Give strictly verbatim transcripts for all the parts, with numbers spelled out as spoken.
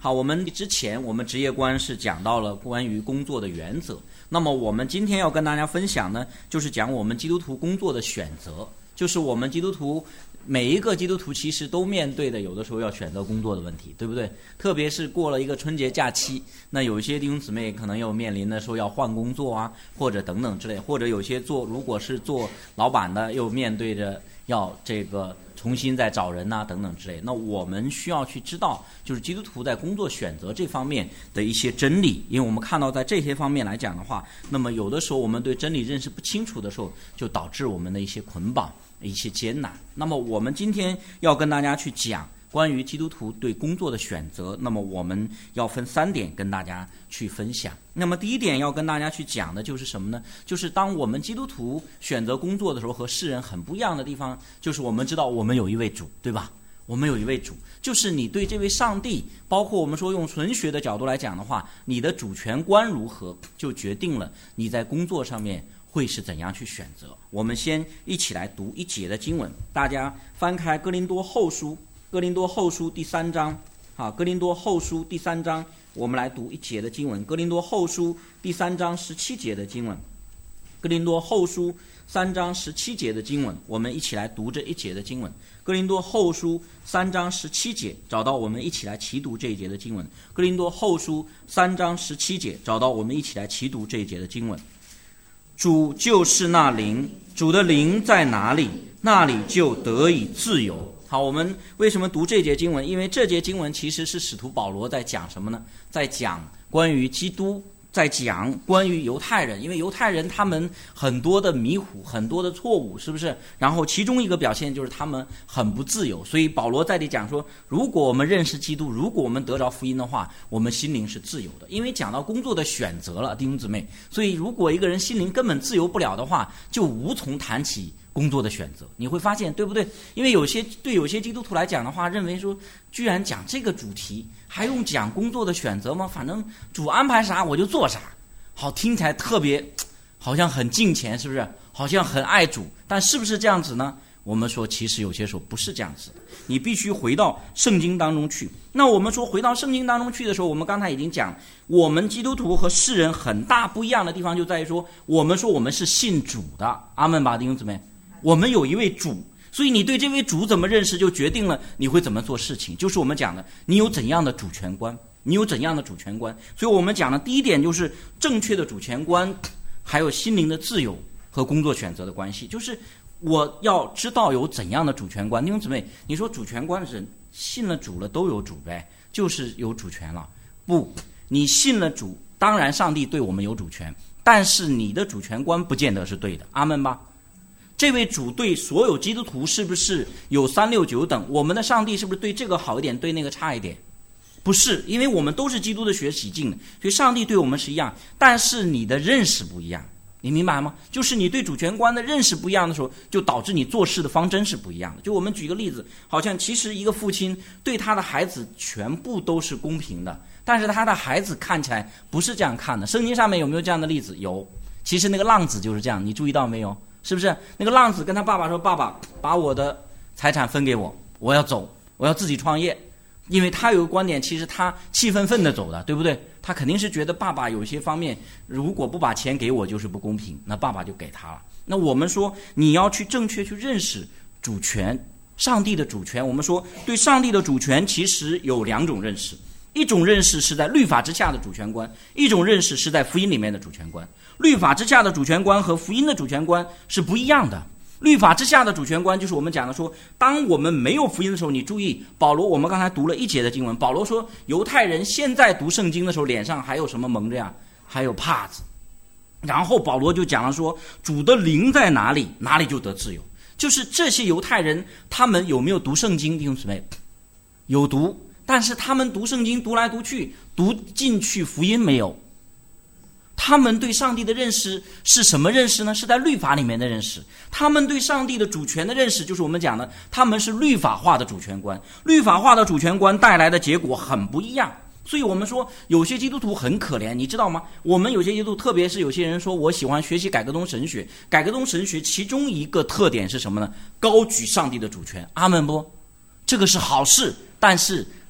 好，我们之前我们职业观是讲到了关于工作的原则，那么我们今天要跟大家分享呢，就是讲我们基督徒工作的选择，就是我们基督徒每一个基督徒其实都面对的有的时候要选择工作的问题，对不对？特别是过了一个春节假期，那有一些弟兄姊妹可能又面临的说要换工作啊，或者等等之类，或者有些做如果是做老板的又面对着要这个重新再找人啊等等之类，那我们需要去知道就是基督徒在工作选择这方面的一些真理，因为我们看到在这些方面来讲的话，那么有的时候我们对真理认识不清楚的时候，就导致我们的一些捆绑一些艰难。那么我们今天要跟大家去讲关于基督徒对工作的选择，那么我们要分三点跟大家去分享。那么第一点要跟大家去讲的就是什么呢？就是当我们基督徒选择工作的时候和世人很不一样的地方，就是我们知道我们有一位主，对吧？我们有一位主，就是你对这位上帝，包括我们说用神学的角度来讲的话，你的主权观如何，就决定了你在工作上面会是怎样去选择。我们先一起来读一节的经文，大家翻开哥林多后书，哥林多后书第三章，好，哥林多后书第三章，我们来读一节的经文，哥林多后书第三章十七节的经文，哥林多后书三章十七节的经文，我们一起来读这一节的经文。哥林多后书三章十七节，找到我们一起来齐读这一节的经文。哥林多后书三章十七节，找到我们一起来齐读这一节的经文。主就是那灵，主的灵在哪里，那里就得以自由。好，我们为什么读这节经文？因为这节经文其实是使徒保罗在讲什么呢？在讲关于基督，在讲关于犹太人，因为犹太人他们很多的迷糊，很多的错误，是不是？然后其中一个表现就是他们很不自由，所以保罗在这里讲说，如果我们认识基督，如果我们得着福音的话，我们心灵是自由的。因为讲到工作的选择了，弟兄姊妹，所以如果一个人心灵根本自由不了的话，就无从谈起工作的选择。你会发现，对不对？因为有些对有些基督徒来讲的话，认为说居然讲这个主题还用讲工作的选择吗？反正主安排啥我就做啥，好，听起来特别好像很敬虔，是不是？好像很爱主，但是不是这样子呢？我们说其实有些时候不是这样子的，你必须回到圣经当中去。那我们说回到圣经当中去的时候，我们刚才已经讲，我们基督徒和世人很大不一样的地方就在于说，我们说我们是信主的，阿们吧，弟兄姊妹，我们有一位主，所以你对这位主怎么认识，就决定了你会怎么做事情，就是我们讲的你有怎样的主权观，你有怎样的主权观。所以我们讲的第一点就是正确的主权观，还有心灵的自由和工作选择的关系，就是我要知道有怎样的主权观。弟兄姊妹，你说主权观是信了主了都有主呗，就是有主权了？不，你信了主，当然上帝对我们有主权，但是你的主权观不见得是对的，阿们吧？这位主对所有基督徒是不是有三六九等？我们的上帝是不是对这个好一点，对那个差一点？不是，因为我们都是基督的血洗净的，所以上帝对我们是一样，但是你的认识不一样，你明白吗？就是你对主权观的认识不一样的时候，就导致你做事的方针是不一样的。就我们举个例子，好像其实一个父亲对他的孩子全部都是公平的，但是他的孩子看起来不是这样看的。圣经上面有没有这样的例子？有，其实那个浪子就是这样，你注意到没有？是不是那个浪子跟他爸爸说，爸爸把我的财产分给我，我要走，我要自己创业。因为他有个观点，其实他气愤愤的走的，对不对？他肯定是觉得爸爸有些方面如果不把钱给我就是不公平，那爸爸就给他了。那我们说你要去正确去认识主权，上帝的主权。我们说对上帝的主权其实有两种认识，一种认识是在律法之下的主权观，一种认识是在福音里面的主权观。律法之下的主权观和福音的主权观是不一样的。律法之下的主权观就是我们讲的说，当我们没有福音的时候，你注意保罗，我们刚才读了一节的经文，保罗说犹太人现在读圣经的时候脸上还有什么蒙着呀？还有帕子。然后保罗就讲了说，主的灵在哪里，哪里就得自由。就是这些犹太人他们有没有读圣经？弟兄姊妹，有读，但是他们读圣经读来读去，读进去福音没有。他们对上帝的认识是什么认识呢？是在律法里面的认识。他们对上帝的主权的认识，就是我们讲的他们是律法化的主权观。律法化的主权观带来的结果很不一样。所以我们说有些基督徒很可怜，你知道吗？我们有些基督徒，特别是有些人说我喜欢学习改革宗神学，改革宗神学其中一个特点是什么呢？高举上帝的主权，阿们不？这个是好事，但是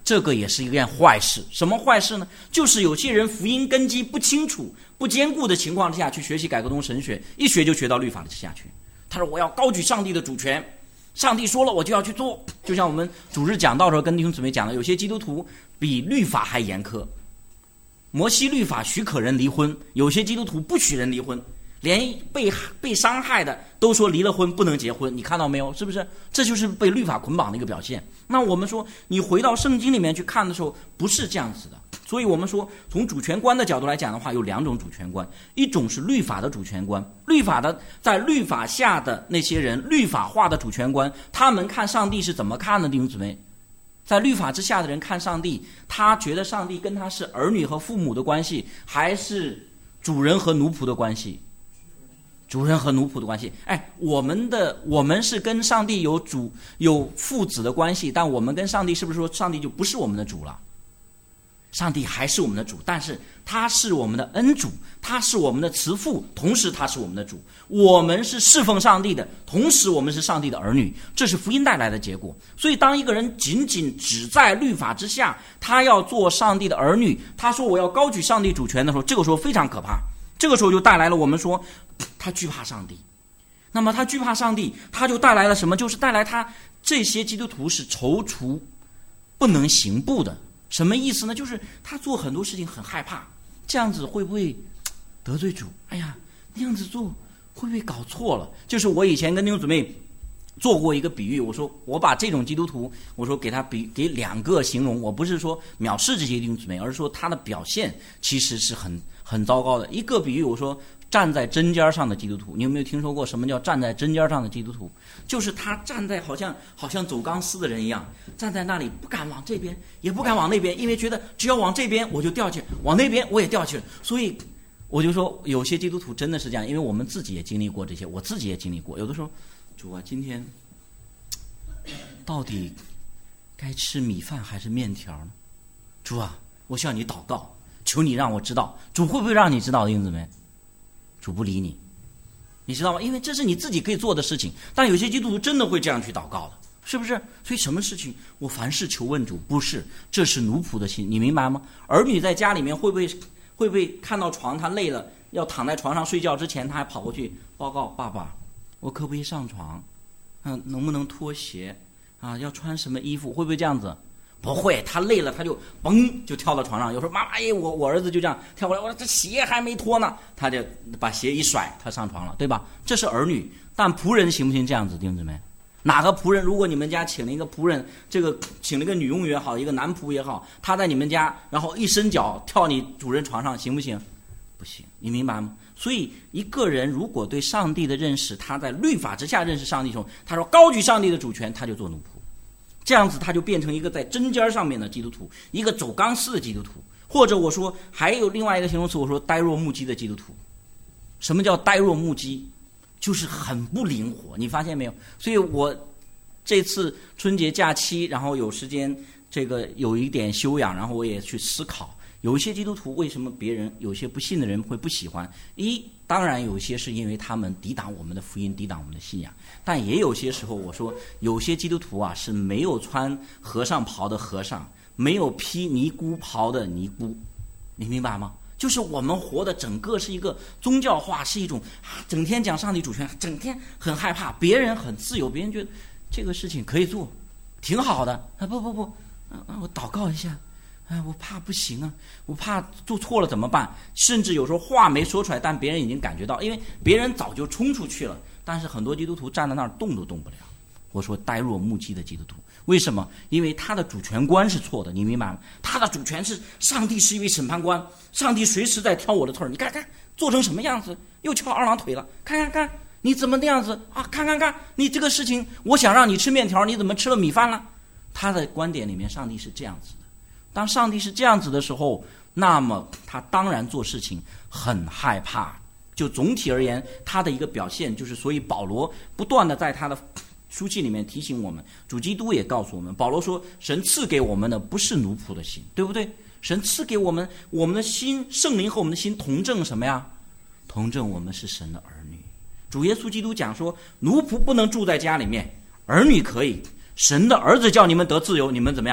这个也是一件坏事。什么坏事呢？就是有些人福音根基不清楚、不坚固的情况之下去学习改革宗神学，一学就学到律法之下去。他说我要高举上帝的主权，上帝说了我就要去做。就像我们主日讲道的时候跟弟兄姊妹讲的，有些基督徒比律法还严苛。摩西律法许可人离婚，有些基督徒不许人离婚，连被被伤害的都说离了婚不能结婚。你看到没有？是不是？这就是被律法捆绑的一个表现。那我们说你回到圣经里面去看的时候，不是这样子的。所以我们说从主权观的角度来讲的话，有两种主权观，一种是律法的主权观，律法的在律法下的那些人，律法化的主权观，他们看上帝是怎么看的？弟兄姊妹，在律法之下的人看上帝，他觉得上帝跟他是儿女和父母的关系，还是主人和奴仆的关系？主人和奴仆的关系。哎，我们的我们是跟上帝有主有父子的关系，但我们跟上帝是不是说上帝就不是我们的主了？上帝还是我们的主，但是他是我们的恩主，他是我们的慈父，同时他是我们的主。我们是侍奉上帝的，同时我们是上帝的儿女，这是福音带来的结果。所以当一个人仅仅只在律法之下，他要做上帝的儿女，他说我要高举上帝主权的时候，这个时候非常可怕。这个时候就带来了我们说他惧怕上帝。那么他惧怕上帝，他就带来了什么？就是带来他这些基督徒是踌躇不能行步的。什么意思呢？就是他做很多事情很害怕，这样子会不会得罪主？哎呀，那样子做会不会搞错了？就是我以前跟弟兄姊妹做过一个比喻，我说我把这种基督徒，我说给他比给两个形容，我不是说藐视这些弟兄姊妹，而是说他的表现其实是很很糟糕的。一个比喻，我说站在针尖上的基督徒，你有没有听说过什么叫站在针尖上的基督徒？就是他站在好像好像走钢丝的人一样，站在那里不敢往这边，也不敢往那边，因为觉得只要往这边我就掉去，往那边我也掉去了。所以我就说有些基督徒真的是这样，因为我们自己也经历过这些，我自己也经历过。有的时候，主啊，今天到底该吃米饭还是面条呢？主啊，我向你祷告，求你让我知道。主会不会让你知道，弟兄姊妹？主不理你，你知道吗？因为这是你自己可以做的事情，但有些基督徒真的会这样去祷告的，是不是？所以什么事情我凡事求问主，不是，这是奴仆的心，你明白吗？儿女在家里面会不会会不会看到床他累了，要躺在床上睡觉之前，他还跑过去报告爸爸，我可不可以上床？嗯，能不能脱鞋？啊，要穿什么衣服？会不会这样子？不会，他累了他就嘣就跳到床上。有时候妈妈，哎，我我儿子就这样跳过来，我说这鞋还没脱呢，他就把鞋一甩，他上床了，对吧？这是儿女，但仆人行不行这样子，弟兄姊妹？哪个仆人？如果你们家请了一个仆人，这个请了一个女佣也好，一个男仆也好，他在你们家，然后一伸脚跳你主人床上，行不行？不行，你明白吗？所以一个人如果对上帝的认识，他在律法之下认识上帝的时候，他说高举上帝的主权，他就做奴仆。这样子他就变成一个在针尖上面的基督徒，一个走钢丝的基督徒，或者我说还有另外一个形容词，我说呆若木鸡的基督徒。什么叫呆若木鸡？就是很不灵活，你发现没有？所以我这次春节假期，然后有时间这个有一点修养，然后我也去思考，有一些基督徒为什么别人有些不信的人会不喜欢？一当然有些是因为他们抵挡我们的福音，抵挡我们的信仰，但也有些时候我说有些基督徒啊是没有穿和尚袍的和尚，没有披尼姑袍的尼姑，你明白吗？就是我们活的整个是一个宗教化，是一种、啊、整天讲上帝主权，整天很害怕，别人很自由，别人觉得这个事情可以做，挺好的啊！不不不，啊、我祷告一下。哎，我怕不行啊，我怕做错了怎么办？甚至有时候话没说出来，但别人已经感觉到，因为别人早就冲出去了。但是很多基督徒站在那儿动都动不了。我说呆若木鸡的基督徒，为什么？因为他的主权观是错的，你明白吗？他的主权是上帝是一位审判官，上帝随时在挑我的腿儿。你看看做成什么样子，又翘二郎腿了，看看看你怎么那样子啊？看看看你这个事情，我想让你吃面条，你怎么吃了米饭了？他的观点里面，上帝是这样子的。当上帝是这样子的时候，那么他当然做事情很害怕。就总体而言，他的一个表现就是，所以保罗不断的在他的书信里面提醒我们，主基督也告诉我们，保罗说神赐给我们的不是奴仆的心，对不对？神赐给我们我们的心，圣灵和我们的心同证什么呀？同证我们是神的儿女。主耶稣基督讲说，奴仆不能住在家里面，儿女可以。神的儿子叫你们得自由，你们怎么样？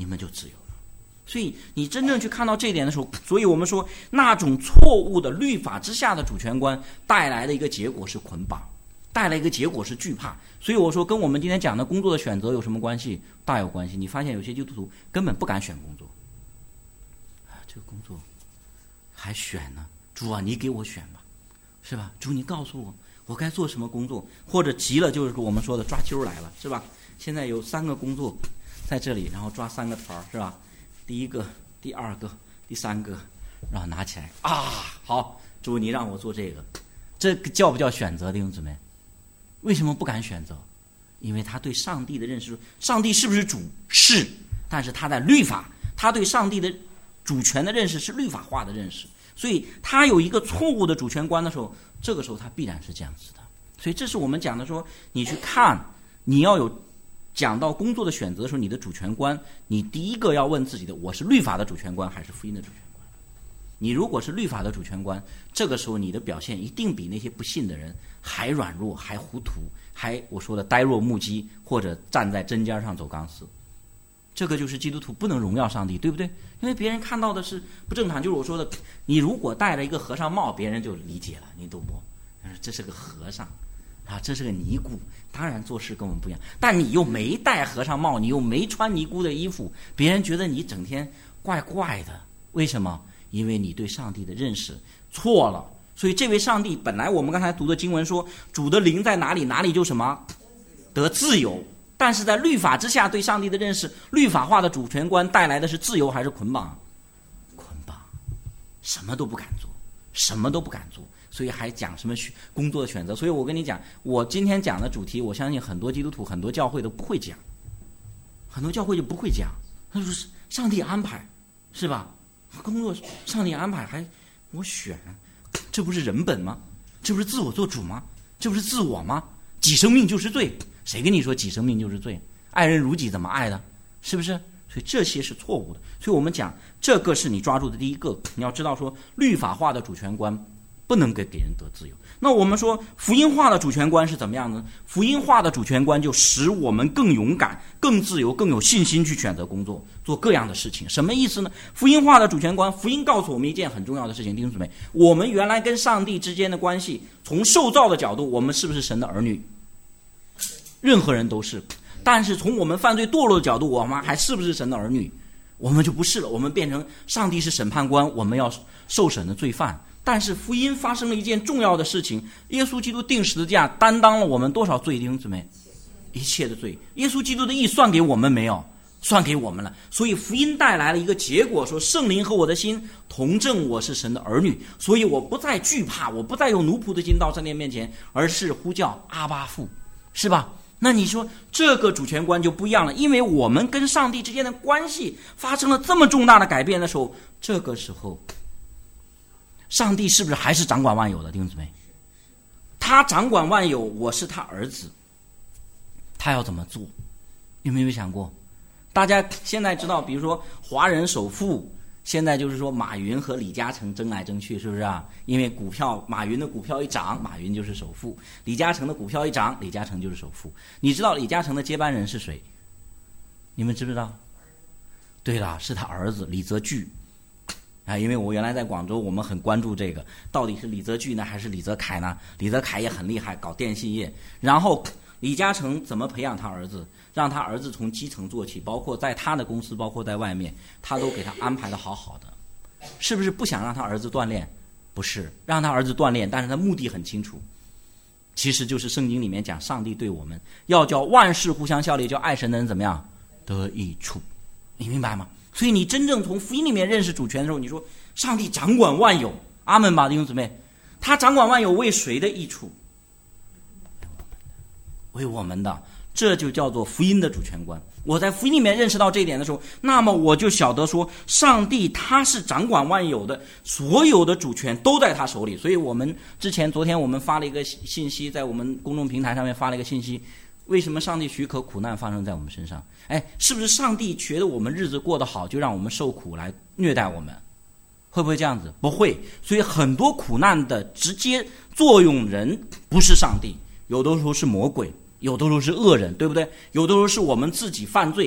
你们就自由了。所以你真正去看到这一点的时候，所以我们说那种错误的律法之下的主权观带来的一个结果是捆绑，带来一个结果是惧怕。所以我说跟我们今天讲的工作的选择有什么关系？大有关系。你发现有些基督徒根本不敢选工作，啊，这个工作还选呢？主啊，你给我选吧，是吧？主，你告诉我我该做什么工作？或者急了就是我们说的抓阄来了，是吧？现在有三个工作在这里，然后抓三个团，是吧？第一个、第二个、第三个，然后拿起来啊，好，主你让我做这个，这个叫不叫选择？弟兄姊妹，为什么不敢选择？因为他对上帝的认识，上帝是不是主？是，但是他在律法，他对上帝的主权的认识是律法化的认识，所以他有一个错误的主权观的时候，这个时候他必然是这样子的。所以这是我们讲的说，你去看，你要有。讲到工作的选择的时候，你的主权观，你第一个要问自己的，我是律法的主权观还是福音的主权观？你如果是律法的主权观，这个时候你的表现一定比那些不信的人还软弱，还糊涂，还我说的呆若木鸡，或者站在针尖上走钢丝。这个就是基督徒不能荣耀上帝，对不对？因为别人看到的是不正常，就是我说的，你如果戴了一个和尚帽，别人就理解了，你懂不？这是个和尚啊，这是个尼姑，当然做事跟我们不一样。但你又没戴和尚帽，你又没穿尼姑的衣服，别人觉得你整天怪怪的。为什么？因为你对上帝的认识错了。所以这位上帝，本来我们刚才读的经文说，主的灵在哪里，哪里就什么得自由。但是在律法之下对上帝的认识，律法化的主权观带来的是自由还是捆绑？捆绑，什么都不敢做，什么都不敢做。所以还讲什么工作的选择？所以我跟你讲，我今天讲的主题，我相信很多基督徒、很多教会都不会讲，很多教会就不会讲。他说是上帝安排，是吧？工作上帝安排，还我选，这不是人本吗？这不是自我做主吗？这不是自我吗？己生命就是罪，谁跟你说己生命就是罪？爱人如己怎么爱的？是不是？所以这些是错误的。所以我们讲，这个是你抓住的第一个。你要知道说，律法化的主权观不能给给人得自由。那我们说福音化的主权观是怎么样呢？福音化的主权观就使我们更勇敢、更自由、更有信心去选择工作，做各样的事情。什么意思呢？福音化的主权观，福音告诉我们一件很重要的事情，弟兄姊妹，我们原来跟上帝之间的关系，从受造的角度，我们是不是神的儿女？任何人都是。但是从我们犯罪堕落的角度，我们还是不是神的儿女？我们就不是了，我们变成上帝是审判官，我们要受审的罪犯。但是福音发生了一件重要的事情，耶稣基督定十字架，担当了我们多少罪，弟兄姊妹？一切的罪。耶稣基督的义算给我们没有？算给我们了。所以福音带来了一个结果，说圣灵和我的心同证我是神的儿女，所以我不再惧怕，我不再用奴仆的心到圣殿面前，而是呼叫阿爸父，是吧？那你说这个主权观就不一样了，因为我们跟上帝之间的关系发生了这么重大的改变的时候，这个时候上帝是不是还是掌管万有的？弟兄姊妹，他掌管万有，我是他儿子，他要怎么做？有没有想过？大家现在知道，比如说华人首富，现在就是说马云和李嘉诚争来争去，是不是啊？因为股票，马云的股票一涨，马云就是首富；李嘉诚的股票一涨，李嘉诚就是首富。你知道李嘉诚的接班人是谁？你们知不知道？对了，是他儿子李泽钜。啊，因为我原来在广州，我们很关注这个，到底是李泽钜呢，还是李泽楷呢？李泽楷也很厉害，搞电信业。然后李嘉诚怎么培养他儿子，让他儿子从基层做起，包括在他的公司，包括在外面，他都给他安排的好好的。是不是不想让他儿子锻炼？不是，让他儿子锻炼，但是他目的很清楚，其实就是圣经里面讲，上帝对我们要叫万事互相效力，叫爱神的人怎么样得益处，你明白吗？所以你真正从福音里面认识主权的时候，你说上帝掌管万有，阿们吧，弟兄姊妹，他掌管万有为谁的益处？为我们的，这就叫做福音的主权观。我在福音里面认识到这一点的时候，那么我就晓得说，上帝他是掌管万有的，所有的主权都在他手里。所以我们之前昨天我们发了一个信息，在我们公众平台上面发了一个信息，为什么上帝许可苦难发生在我们身上？哎，是不是上帝觉得我们日子过得好，就让我们受苦来虐待我们？会不会这样子？不会。所以很多苦难的直接作用人不是上帝，有的时候是魔鬼，有的时候是恶人，对不对？有的时候是我们自己犯罪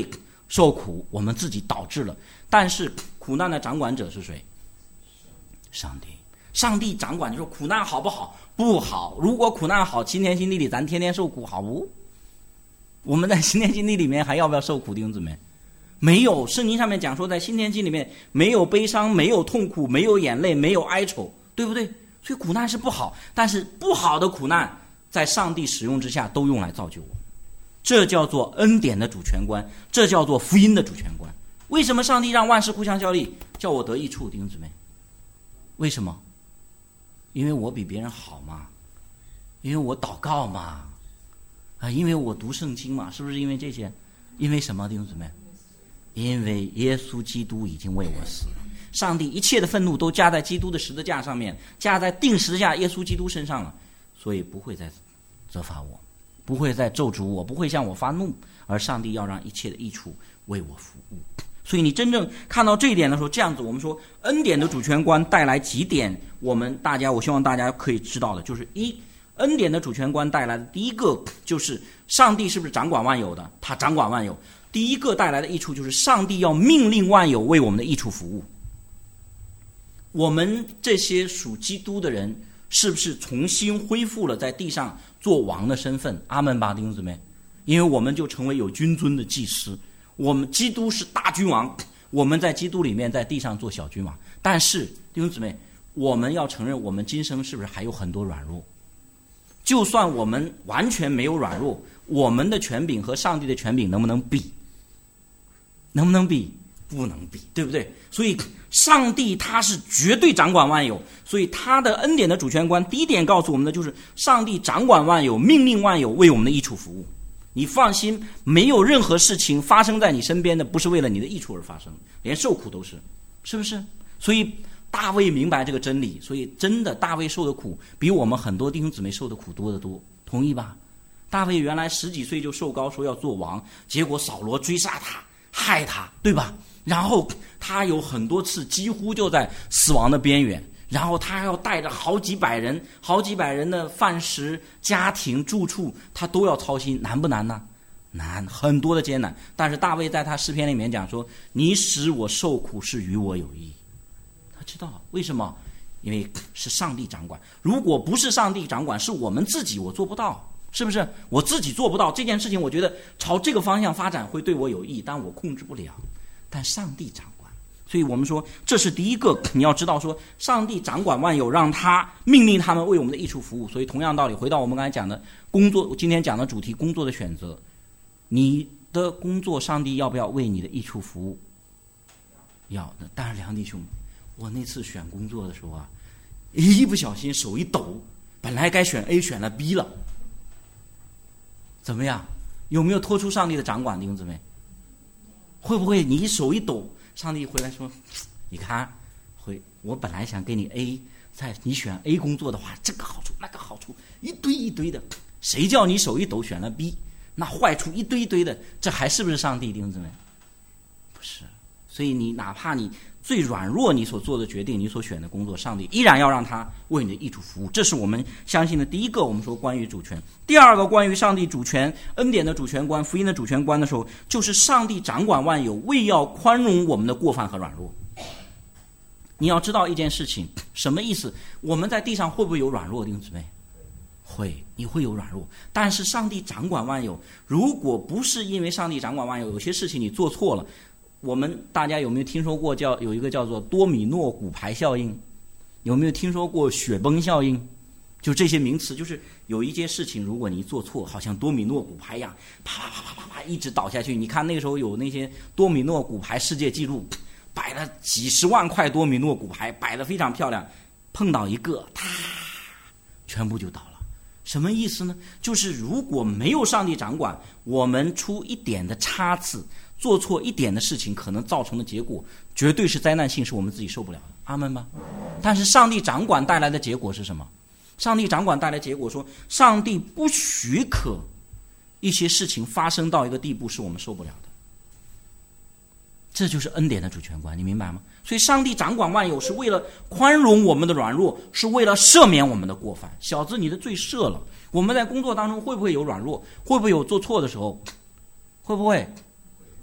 受苦，我们自己导致了。但是苦难的掌管者是谁？上帝。上帝掌管，就说苦难好不好？不好。如果苦难好，新天新地里咱天天受苦，好不？我们在新天新地里面还要不要受苦，弟兄姊妹？没有。圣经上面讲说，在新天新里面没有悲伤，没有痛苦，没有眼泪，没有哀愁，对不对？所以苦难是不好，但是不好的苦难在上帝使用之下都用来造就我们，这叫做恩典的主权观，这叫做福音的主权观。为什么上帝让万事互相效力，叫我得益处，弟兄姊妹？为什么？因为我比别人好嘛，因为我祷告嘛，啊，因为我读圣经嘛，是不是因为这些？因为什么，弟兄姊妹？因为耶稣基督已经为我死了。上帝一切的愤怒都加在基督的十字架上面，加在钉十字架耶稣基督身上了，所以不会再责罚我，不会再咒诅我，不会向我发怒，而上帝要让一切的益处为我服务。所以你真正看到这一点的时候，这样子我们说恩典的主权观带来几点，我们大家我希望大家可以知道的，就是一，恩典的主权观带来的第一个就是上帝是不是掌管万有的？他掌管万有。第一个带来的益处就是上帝要命令万有为我们的益处服务。我们这些属基督的人是不是重新恢复了在地上做王的身份？阿们吧，弟兄姊妹。因为我们就成为有君尊的祭司，我们基督是大君王，我们在基督里面在地上做小君王。但是弟兄姊妹，我们要承认我们今生是不是还有很多软弱？就算我们完全没有软弱，我们的权柄和上帝的权柄能不能比？能不能比？不能比，对不对？所以上帝他是绝对掌管万有，所以他的恩典的主权观第一点告诉我们的就是上帝掌管万有，命令万有为我们的益处服务。你放心，没有任何事情发生在你身边的不是为了你的益处而发生，连受苦都是，是不是？所以大卫明白这个真理，所以真的大卫受的苦比我们很多弟兄姊妹受的苦多得多，同意吧？大卫原来十几岁就受膏说要做王，结果扫罗追杀他害他，对吧？然后他有很多次几乎就在死亡的边缘，然后他要带着好几百人好几百人的饭食家庭住处他都要操心，难不难呢？难，很多的艰难。但是大卫在他诗篇里面讲说，你使我受苦是与我有益。他知道为什么？因为是上帝掌管，如果不是上帝掌管，是我们自己，我做不到，是不是？我自己做不到这件事情，我觉得朝这个方向发展会对我有益，但我控制不了，但上帝掌管。所以我们说这是第一个，你要知道说上帝掌管万有，让他命令他们为我们的益处服务。所以同样道理，回到我们刚才讲的工作，今天讲的主题工作的选择，你的工作上帝要不要为你的益处服务？要的。当然梁弟兄，我那次选工作的时候啊，一不小心手一抖，本来该选 A 选了 B 了，怎么样？有没有脱出上帝的掌管，弟兄姊妹？会不会你一手一抖，上帝回来说，你看回我本来想给你 A， 在你选 A 工作的话，这个好处那个好处一堆一堆的，谁叫你手一抖选了 B， 那坏处一堆一堆的，这还是不是上帝，弟兄姊妹？不是。所以你哪怕你最软弱，你所做的决定，你所选的工作，上帝依然要让他为你的益处服务。这是我们相信的第一个，我们说关于主权。第二个关于上帝主权恩典的主权观，福音的主权观的时候，就是上帝掌管万有，为要宽容我们的过犯和软弱。你要知道一件事情，什么意思？我们在地上会不会有软弱，弟兄姊妹？会，你会有软弱，但是上帝掌管万有，如果不是因为上帝掌管万有，有些事情你做错了，我们大家有没有听说过叫有一个叫做多米诺骨牌效应？有没有听说过雪崩效应？就这些名词，就是有一件事情，如果你做错，好像多米诺骨牌一样，啪啪啪啪啪一直倒下去。你看那个时候有那些多米诺骨牌世界纪录，摆了几十万块多米诺骨牌，摆得非常漂亮，碰到一个，啪，全部就倒了。什么意思呢？就是如果没有上帝掌管，我们出一点的差错，做错一点的事情，可能造成的结果绝对是灾难性，是我们自己受不了的。阿们吗？但是上帝掌管带来的结果是什么？上帝掌管带来的结果说，上帝不许可一些事情发生到一个地步是我们受不了的。这就是恩典的主权观，你明白吗？所以上帝掌管万有是为了宽容我们的软弱，是为了赦免我们的过犯。小子，你的罪赦了。我们在工作当中会不会有软弱？会不会有做错的时候？会不会？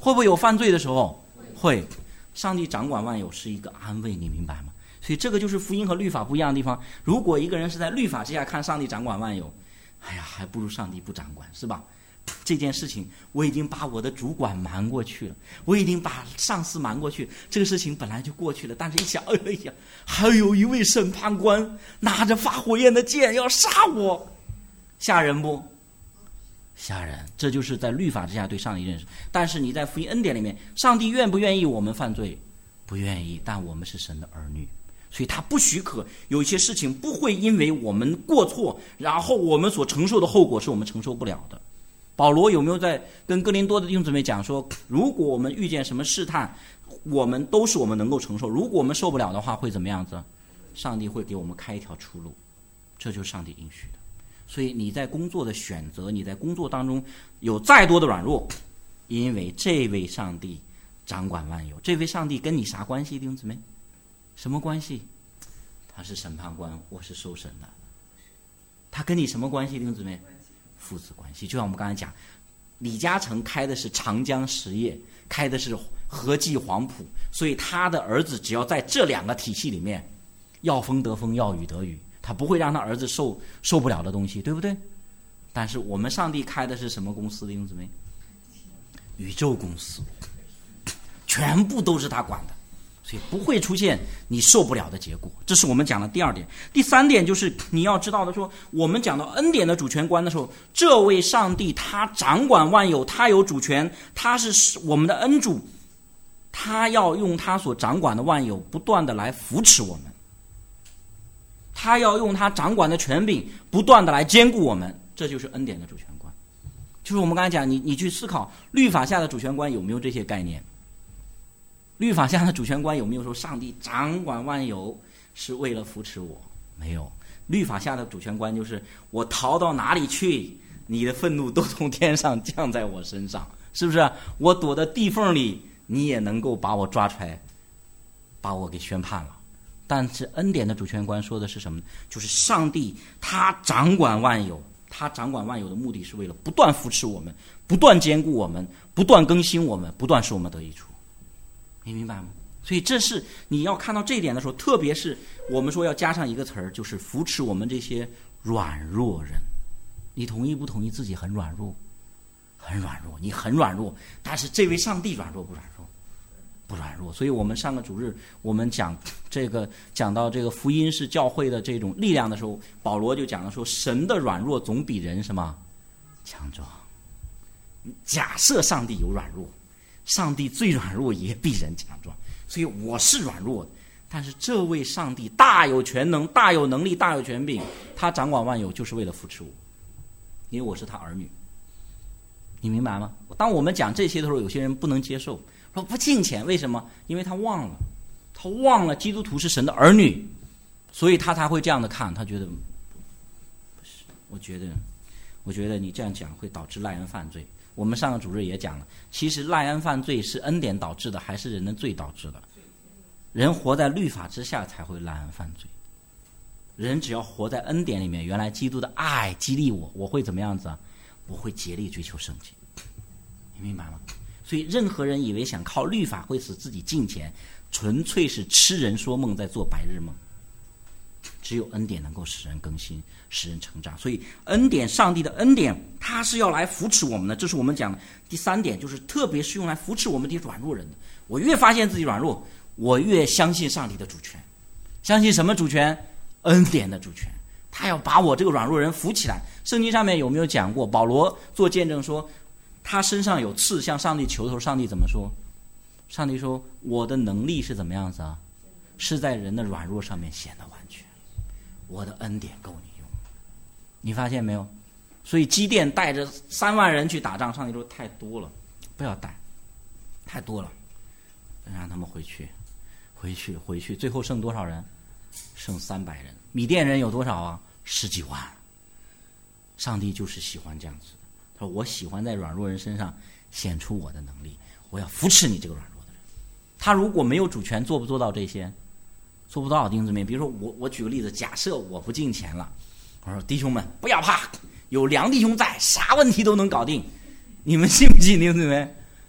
会不会有犯罪的时候？会。上帝掌管万有是一个安慰，你明白吗？所以这个就是福音和律法不一样的地方。如果一个人是在律法之下看上帝掌管万有，哎呀，还不如上帝不掌管，是吧？这件事情我已经把我的主管瞒过去了，我已经把上司瞒过去，这个事情本来就过去了。但是一想，哎呀，还有一位审判官拿着发火焰的剑要杀我，吓人不？吓人。这就是在律法之下对上帝认识。但是你在福音恩典里面，上帝愿不愿意我们犯罪？不愿意，但我们是神的儿女，所以他不许可有一些事情不会因为我们过错，然后我们所承受的后果是我们承受不了的。保罗有没有在跟哥林多的弟兄姊妹讲说，如果我们遇见什么试探，我们都是我们能够承受，如果我们受不了的话会怎么样子？上帝会给我们开一条出路，这就是上帝应许的。所以你在工作的选择，你在工作当中有再多的软弱，因为这位上帝掌管万有。这位上帝跟你啥关系，弟兄姊妹？什么关系？他是审判官，我是受审的。他跟你什么关系，弟兄姊妹？父子关系。就像我们刚才讲，李嘉诚开的是长江实业，开的是和记黄埔，所以他的儿子只要在这两个体系里面，要风得风，要雨得雨，他不会让他儿子受受不了的东西，对不对？但是我们上帝开的是什么公司，弟兄姊妹？宇宙公司，全部都是他管的，所以不会出现你受不了的结果。这是我们讲的第二点。第三点就是你要知道的说，我们讲到恩典的主权观的时候，这位上帝他掌管万有，他有主权，他是我们的恩主，他要用他所掌管的万有不断的来扶持我们，他要用他掌管的权柄不断的来兼顾我们，这就是恩典的主权观。就是我们刚才讲，你你去思考律法下的主权观有没有这些概念？律法下的主权观有没有说上帝掌管万有是为了扶持我？没有。律法下的主权观就是我逃到哪里去，你的愤怒都从天上降在我身上，是不是？我躲在地缝里，你也能够把我抓出来，把我给宣判了。但是恩典的主权观说的是什么呢？就是上帝他掌管万有，他掌管万有的目的是为了不断扶持我们，不断兼顾我们，不断更新我们，不断使我们得益处。你明白吗？所以这是你要看到这一点的时候，特别是我们说要加上一个词儿，就是扶持我们这些软弱人。你同意不同意自己很软弱？很软弱，你很软弱，但是这位上帝软弱不软弱？不软弱。所以我们上个主日我们讲这个讲到这个福音是教会的这种力量的时候，保罗就讲了说，神的软弱总比人什么强壮。假设上帝有软弱，上帝最软弱也比人强壮，所以我是软弱的，但是这位上帝大有全能，大有能力，大有权柄，他掌管万有就是为了扶持我，因为我是他儿女。你明白吗？当我们讲这些的时候，有些人不能接受，说不敬虔，为什么？因为他忘了他忘了基督徒是神的儿女，所以他才会这样的看，他觉得不是。我觉得我觉得你这样讲会导致赖恩犯罪。我们上个主日也讲了，其实赖恩犯罪是恩典导致的，还是人的罪导致的？人活在律法之下才会赖恩犯罪。人只要活在恩典里面，原来基督的爱激励我，我会怎么样子啊？我会竭力追求圣洁。你明白吗？所以任何人以为想靠律法会使自己敬虔，纯粹是痴人说梦，在做白日梦。只有恩典能够使人更新，使人成长。所以恩典，上帝的恩典，它是要来扶持我们的。这是我们讲的第三点，就是特别是用来扶持我们这些软弱人的。我越发现自己软弱，我越相信上帝的主权。相信什么主权？恩典的主权。他要把我这个软弱人扶起来。圣经上面有没有讲过？保罗做见证说，他身上有刺，向上帝求的时候，上帝怎么说？上帝说，我的能力是怎么样子啊？是在人的软弱上面显得完全。我的恩典够你用。你发现没有？所以基甸带着三万人去打仗，上帝说太多了，不要带，太多了，让他们回去，回去，回去。最后剩多少人？剩三百人。米甸人有多少啊？十几万。上帝就是喜欢这样子的。他说：“我喜欢在软弱人身上显出我的能力，我要扶持你这个软弱的人。”他如果没有主权，做不做到这些？做不到，弟兄姊妹。比如说我，我举个例子，假设我不敬虔了，我说弟兄们不要怕，有梁弟兄在，啥问题都能搞定。你们信不信，弟兄姊妹？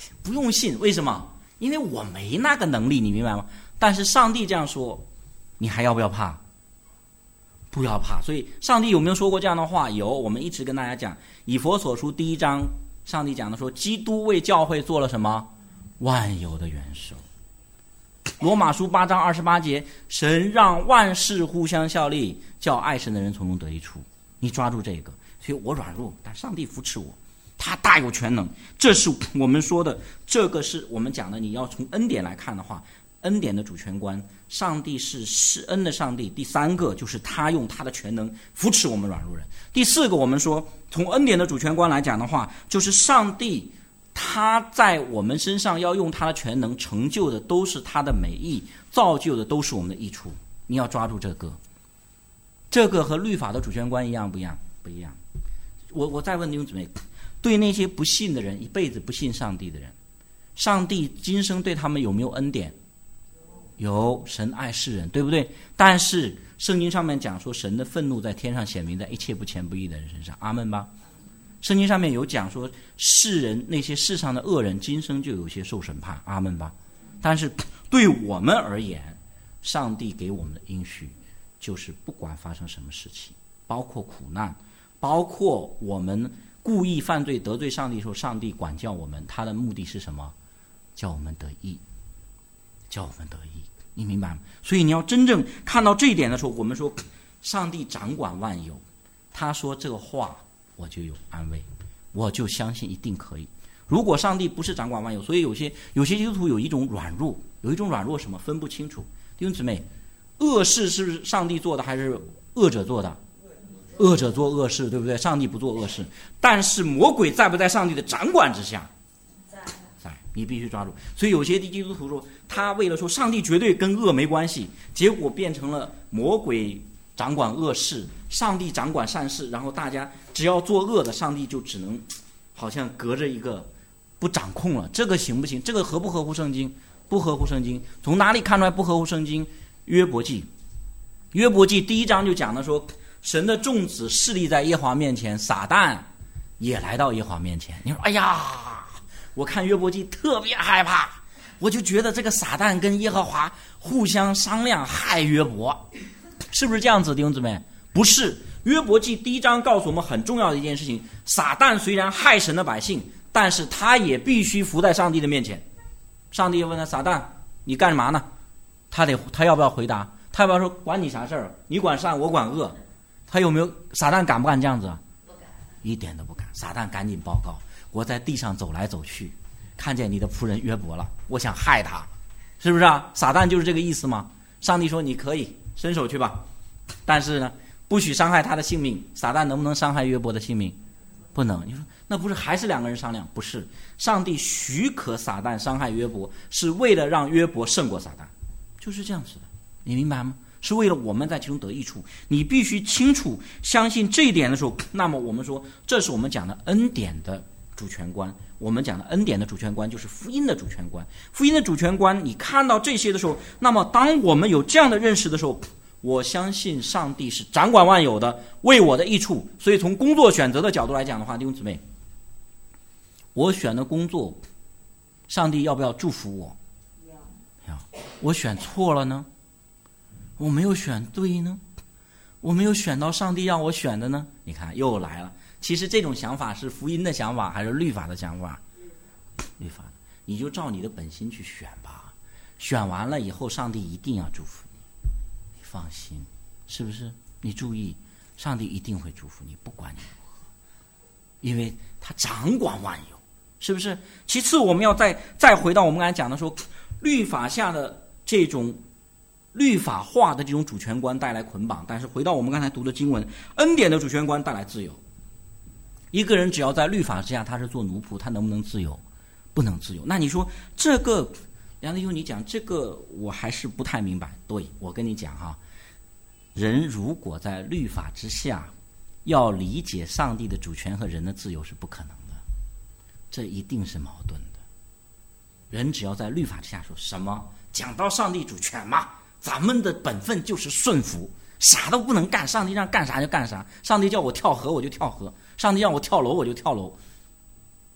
不用信，为什么？因为我没那个能力，你明白吗？但是上帝这样说，你还要不要怕？不要怕。所以上帝有没有说过这样的话？有，我们一直跟大家讲，以弗所书第一章，上帝讲的说，基督为教会做了什么？万有的元首。罗马书八章二十八节，神让万事互相效力，叫爱神的人从中得益处。你抓住这个，所以我软弱，但上帝扶持我，他大有全能。这是我们说的，这个是我们讲的，你要从恩典来看的话，恩典的主权观，上帝是施恩的上帝。第三个就是他用他的全能扶持我们软弱人。第四个，我们说从恩典的主权观来讲的话，就是上帝他在我们身上要用他的全能成就的都是他的美意，造就的都是我们的益处。你要抓住这个，这个和律法的主权观一样不一样？不一样。我我再问弟兄姊妹，对那些不信的人，一辈子不信上帝的人，上帝今生对他们有没有恩典？有，神爱世人，对不对？但是圣经上面讲说，神的愤怒在天上显明在一切不虔不义的人身上，阿们吧。圣经上面有讲说，世人那些世上的恶人今生就有些受审判，阿们吧。但是对我们而言，上帝给我们的应许就是不管发生什么事情，包括苦难，包括我们故意犯罪得罪上帝的时候，上帝管教我们，他的目的是什么？叫我们得益，叫我们得益，你明白吗？所以你要真正看到这一点的时候，我们说上帝掌管万有，他说这个话我就有安慰，我就相信一定可以。如果上帝不是掌管万有，所以有些有些基督徒有一种软弱，有一种软弱什么分不清楚。弟兄姊妹，恶事是不是上帝做的还是恶者做的？恶者做恶事，对不对？上帝不做恶事，但是魔鬼在不在上帝的掌管之下？在，你必须抓住。所以有些基督徒说，他为了说上帝绝对跟恶没关系，结果变成了魔鬼掌管恶事，上帝掌管善事，然后大家只要做恶的，上帝就只能好像隔着一个不掌控了。这个行不行？这个合不合乎圣经？不合乎圣经。从哪里看出来不合乎圣经？约伯记，约伯记第一章就讲了说，神的众子侍立在耶和华面前，撒旦也来到耶和华面前。你说哎呀，我看约伯记特别害怕，我就觉得这个撒旦跟耶和华互相商量害约伯，是不是这样子？弟兄姊妹，不是。约伯记第一章告诉我们很重要的一件事情，撒旦虽然害神的百姓，但是他也必须服在上帝的面前。上帝问他，撒旦你干嘛呢？他得他要不要回答？他要不要说管你啥事儿？你管善我管恶？他有没有？撒旦敢不敢这样子？ 不敢， 一点都不敢。撒旦赶紧报告，我在地上走来走去，看见你的仆人约伯了，我想害他，是不是啊？撒旦就是这个意思吗？上帝说你可以伸手去吧，但是呢，不许伤害他的性命。撒旦能不能伤害约伯的性命？不能。你说那不是还是两个人商量？不是，上帝许可撒旦伤害约伯，是为了让约伯胜过撒旦，就是这样子的，你明白吗？是为了我们在其中得益处。你必须清楚相信这一点的时候，那么我们说这是我们讲的恩典的主权观。我们讲的恩典的主权观就是福音的主权观。福音的主权观，你看到这些的时候，那么当我们有这样的认识的时候，我相信上帝是掌管万有的，为我的益处。所以从工作选择的角度来讲的话，弟兄姊妹，我选的工作，上帝要不要祝福我？要。我选错了呢？我没有选对呢？我没有选到上帝让我选的呢？你看又来了。其实这种想法是福音的想法还是律法的想法？律法的。你就照你的本心去选吧，选完了以后上帝一定要祝福你，你放心，是不是？你注意，上帝一定会祝福你，不管你如何，因为他掌管万有，是不是？其次我们要再再回到我们刚才讲的说，律法下的这种律法化的这种主权观带来捆绑，但是回到我们刚才读的经文，恩典的主权观带来自由。一个人只要在律法之下，他是做奴仆，他能不能自由？不能自由。那你说这个梁弟兄，你讲这个我还是不太明白。对，我跟你讲哈，人如果在律法之下，要理解上帝的主权和人的自由是不可能的，这一定是矛盾的。人只要在律法之下说什么，讲到上帝主权嘛，咱们的本分就是顺服，啥都不能干，上帝让干啥就干啥，上帝叫我跳河我就跳河，上帝让我跳楼我就跳楼。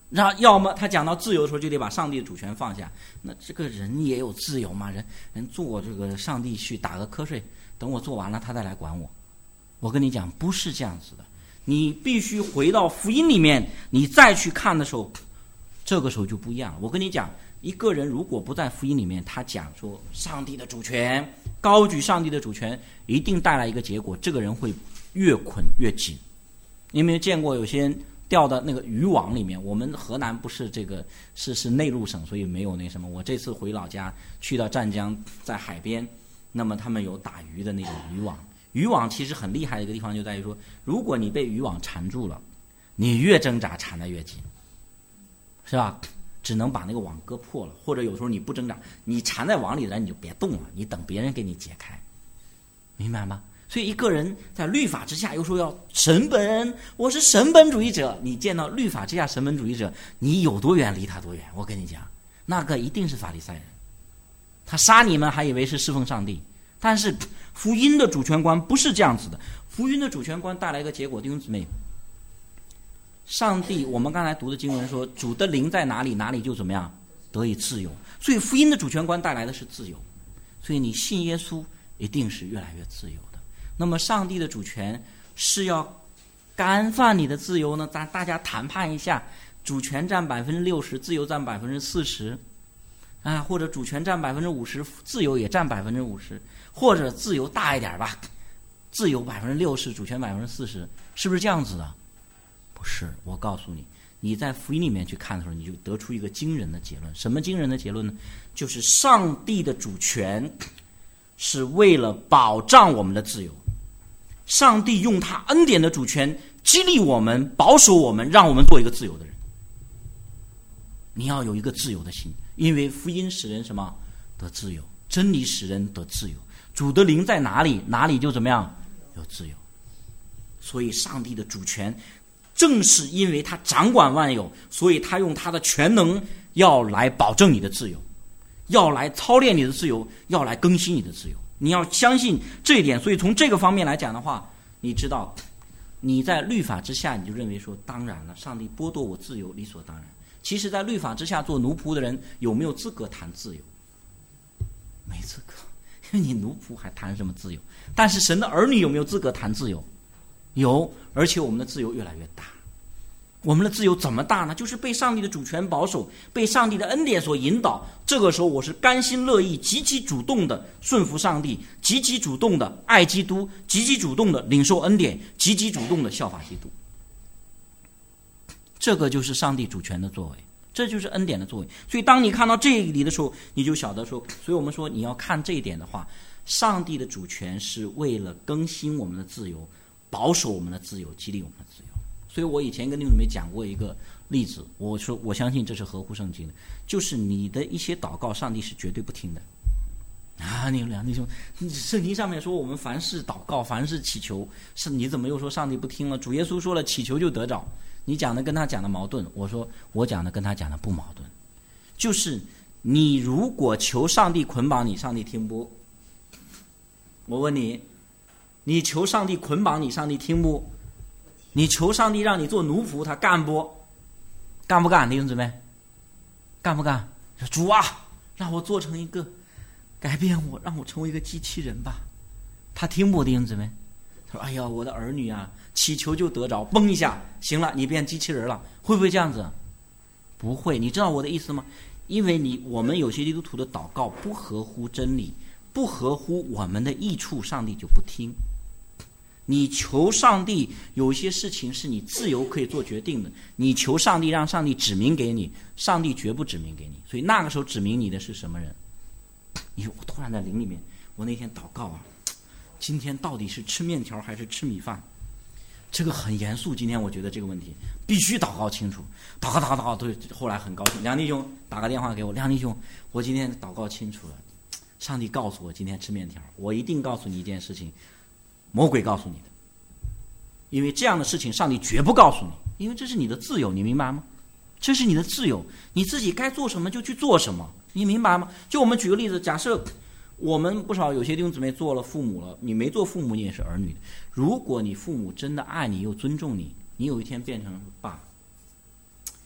然后要么他讲到自由的时候就得把上帝的主权放下，那这个人也有自由嘛？人人做这个上帝去打个瞌睡，等我做完了他再来管我。我跟你讲，不是这样子的，你必须回到福音里面，你再去看的时候，这个时候就不一样了。我跟你讲，一个人如果不在福音里面，他讲说上帝的主权，高举上帝的主权，一定带来一个结果，这个人会越捆越紧。你有没有见过有些人掉到那个渔网里面？我们河南不是这个是是内陆省，所以没有那什么。我这次回老家去到湛江，在海边，那么他们有打鱼的那种渔网。渔网其实很厉害的一个地方就在于说，如果你被渔网缠住了，你越挣扎缠得越紧，是吧？只能把那个网割破了，或者有时候你不挣扎，你缠在网里了你就别动了，你等别人给你解开，明白吗？所以一个人在律法之下又说要神本，我是神本主义者，你见到律法之下神本主义者，你有多远离他多远。我跟你讲，那个一定是法利赛人，他杀你们还以为是侍奉上帝。但是福音的主权观不是这样子的，福音的主权观带来一个结果，弟兄姊妹，上帝，我们刚才读的经文说，主的灵在哪里，哪里就怎么样得以自由。所以福音的主权观带来的是自由，所以你信耶稣一定是越来越自由的。那么上帝的主权是要干犯你的自由呢？咱大家谈判一下，主权占百分之六十，自由占百分之四十，啊，或者主权占百分之五十，自由也占百分之五十，或者自由大一点吧，自由百分之六十，主权百分之四十，是不是这样子的？不是，我告诉你，你在福音里面去看的时候，你就得出一个惊人的结论。什么惊人的结论呢？就是上帝的主权是为了保障我们的自由，上帝用他恩典的主权激励我们，保守我们，让我们做一个自由的人。你要有一个自由的心，因为福音使人什么得自由，真理使人得自由，主的灵在哪里，哪里就怎么样有自由。所以上帝的主权正是因为他掌管万有，所以他用他的全能要来保证你的自由，要来操练你的自由，要来更新你的自由。你要相信这一点。所以从这个方面来讲的话，你知道你在律法之下，你就认为说当然了，上帝剥夺我自由理所当然。其实在律法之下做奴仆的人有没有资格谈自由？没资格，因为你奴仆还谈什么自由？但是神的儿女有没有资格谈自由？有，而且我们的自由越来越大。我们的自由怎么大呢？就是被上帝的主权保守，被上帝的恩典所引导。这个时候我是甘心乐意，极其主动的顺服上帝，极其主动的爱基督，极其主动的领受恩典，极其主动的效法基督。这个就是上帝主权的作为，这就是恩典的作为。所以当你看到这里的时候，你就晓得说，所以我们说你要看这一点的话，上帝的主权是为了更新我们的自由，保守我们的自由，激励我们的自由。所以我以前跟弟兄姊妹讲过一个例子，我说我相信这是合乎圣经的，就是你的一些祷告上帝是绝对不听的啊！你两弟兄，圣经上面说我们凡事祷告，凡事祈求，是你怎么又说上帝不听了？主耶稣说了，祈求就得着。你讲的跟他讲的矛盾，我说我讲的跟他讲的不矛盾。就是你如果求上帝捆绑你，上帝听不？我问你，你求上帝捆绑你，上帝听不？你求上帝让你做奴仆，他干不？干不干？弟兄姊妹，干不干？说主啊，让我做成一个，改变我，让我成为一个机器人吧。他听不？弟兄姊妹，他说：“哎呀，我的儿女啊，祈求就得着，嘣一下，行了，你变机器人了。”会不会这样子？不会。你知道我的意思吗？因为你我们有些基督徒的祷告不合乎真理，不合乎我们的益处，上帝就不听。你求上帝有些事情是你自由可以做决定的，你求上帝让上帝指明给你，上帝绝不指明给你。所以那个时候指明你的是什么人？你说我突然在灵里面，我那天祷告啊，今天到底是吃面条还是吃米饭？这个很严肃，今天我觉得这个问题必须祷告清楚。祷告祷告祷告，对，后来很高兴，梁弟兄打个电话给我，梁弟兄，我今天祷告清楚了，上帝告诉我今天吃面条，我一定告诉你一件事情，魔鬼告诉你的，因为这样的事情上帝绝不告诉你，因为这是你的自由，你明白吗？这是你的自由，你自己该做什么就去做什么，你明白吗？就我们举个例子，假设我们不少有些弟兄姊妹做了父母了，你没做父母你也是儿女的。如果你父母真的爱你又尊重你，你有一天变成爸，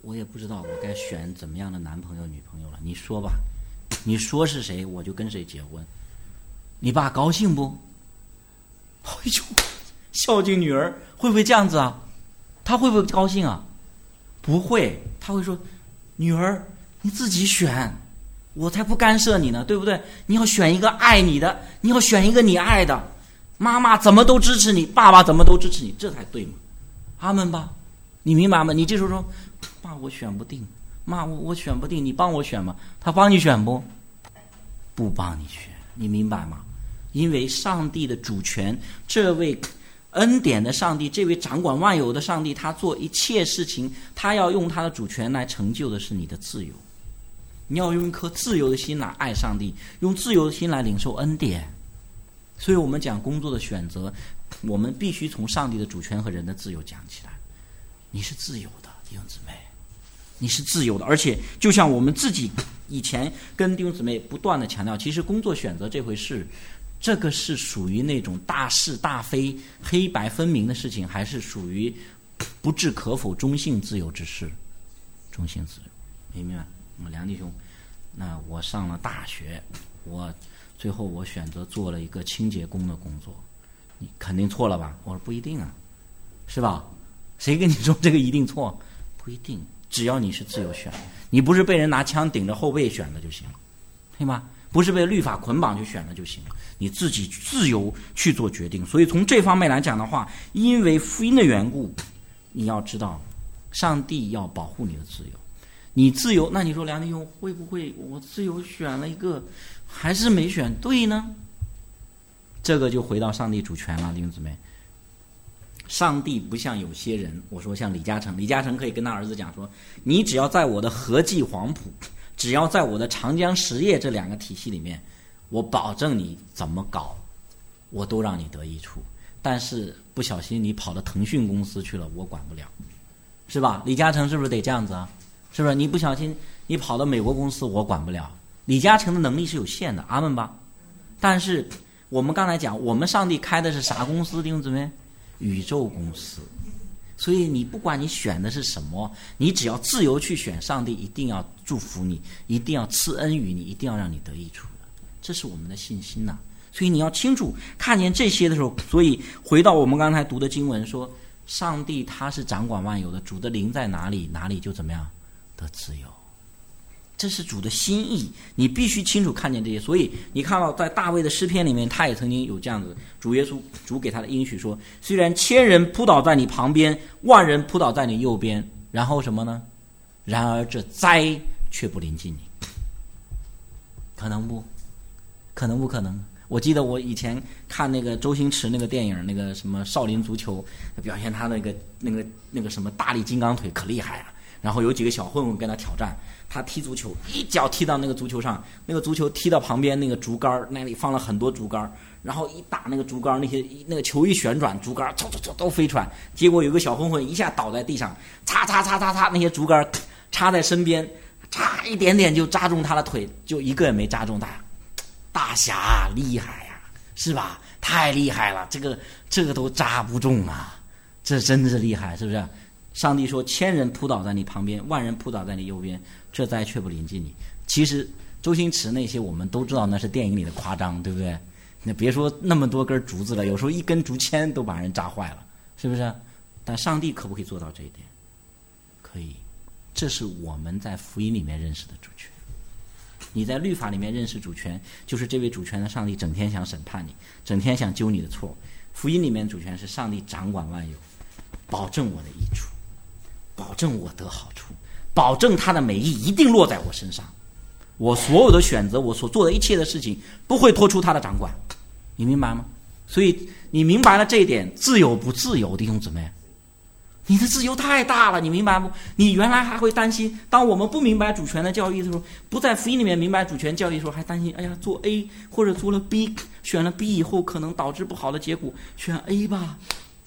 我也不知道我该选怎么样的男朋友女朋友了，你说吧，你说是谁我就跟谁结婚。你爸高兴不？哎呦，孝敬女儿会不会这样子啊？他会不会高兴啊？不会，他会说女儿你自己选，我才不干涉你呢，对不对？你要选一个爱你的，你要选一个你爱的，妈妈怎么都支持你，爸爸怎么都支持你，这才对嘛。阿门吧，你明白吗？你这时候说爸我选不定，妈我我选不定，你帮我选吗？他帮你选不？不帮你选，你明白吗？因为上帝的主权，这位恩典的上帝，这位掌管万有的上帝，他做一切事情，他要用他的主权来成就的是你的自由。你要用一颗自由的心来爱上帝，用自由的心来领受恩典。所以我们讲工作的选择，我们必须从上帝的主权和人的自由讲起来。你是自由的，弟兄姊妹，你是自由的。而且就像我们自己以前跟弟兄姊妹不断的强调，其实工作选择这回事，这个是属于那种大是大非黑白分明的事情，还是属于不置可否中性自由之事？中性自由，明白吗？梁弟兄，那我上了大学，我最后我选择做了一个清洁工的工作，你肯定错了吧？我说不一定啊，是吧？谁跟你说这个一定错？不一定，只要你是自由选，你不是被人拿枪顶着后背选的就行了，对吗？不是被律法捆绑去选了就行了，你自己自由去做决定。所以从这方面来讲的话，因为福音的缘故，你要知道上帝要保护你的自由。你自由，那你说梁弟兄会不会我自由选了一个还是没选对呢？这个就回到上帝主权了，弟兄姊妹。上帝不像有些人，我说像李嘉诚，李嘉诚可以跟他儿子讲说，你只要在我的和记黄埔，只要在我的长江实业这两个体系里面，我保证你怎么搞我都让你得益处。但是不小心你跑到腾讯公司去了，我管不了，是吧？李嘉诚是不是得这样子啊？是不是？你不小心你跑到美国公司，我管不了。李嘉诚的能力是有限的，阿们吧。但是我们刚才讲，我们上帝开的是啥公司？弟兄姊妹，宇宙公司。所以你不管你选的是什么，你只要自由去选，上帝一定要祝福你，一定要赐恩于你，一定要让你得益处的，这是我们的信心呐、啊。所以你要清楚看见这些的时候，所以回到我们刚才读的经文说，上帝他是掌管万有的，主的灵在哪里，哪里就怎么样得自由，这是主的心意，你必须清楚看见这些。所以你看到在大卫的诗篇里面，他也曾经有这样子，主耶稣主给他的应许说，虽然千人扑倒在你旁边，万人扑倒在你右边，然后什么呢？然而这灾却不临近你。可能不？可能不可能？我记得我以前看那个周星驰那个电影，那个什么少林足球，表现他那个那个那个什么大力金刚腿可厉害了。然后有几个小混混跟他挑战，他踢足球，一脚踢到那个足球上，那个足球踢到旁边那个竹竿，那里放了很多竹竿，然后一打那个竹竿，那些那个球一旋转，竹竿嗖嗖嗖都飞船。结果有个小混混一下倒在地上，擦擦擦擦擦，那些竹竿插在身边，差一点点就扎中他的腿，就一个也没扎中他。大侠厉害呀、啊，是吧？太厉害了，这个这个都扎不中啊，这真的是厉害，是不是？上帝说千人扑倒在你旁边，万人扑倒在你右边，这灾却不临近你。其实周星驰那些我们都知道那是电影里的夸张，对不对？那别说那么多根竹子了，有时候一根竹签都把人扎坏了，是不是？但上帝可不可以做到这一点？可以，这是我们在福音里面认识的主权。你在律法里面认识主权，就是这位主权的上帝整天想审判你，整天想揪你的错。福音里面主权是上帝掌管万有，保证我的益处，保证我得好处，保证他的美意一定落在我身上，我所有的选择，我所做的一切的事情不会脱出他的掌管，你明白吗？所以你明白了这一点，自由不自由，弟兄姊妹，你的自由太大了，你明白不？你原来还会担心，当我们不明白主权的教义的时候，不在福音里面明白主权教义的时候，还担心，哎呀，做 A 或者做了 B， 选了 B 以后可能导致不好的结果，选 A 吧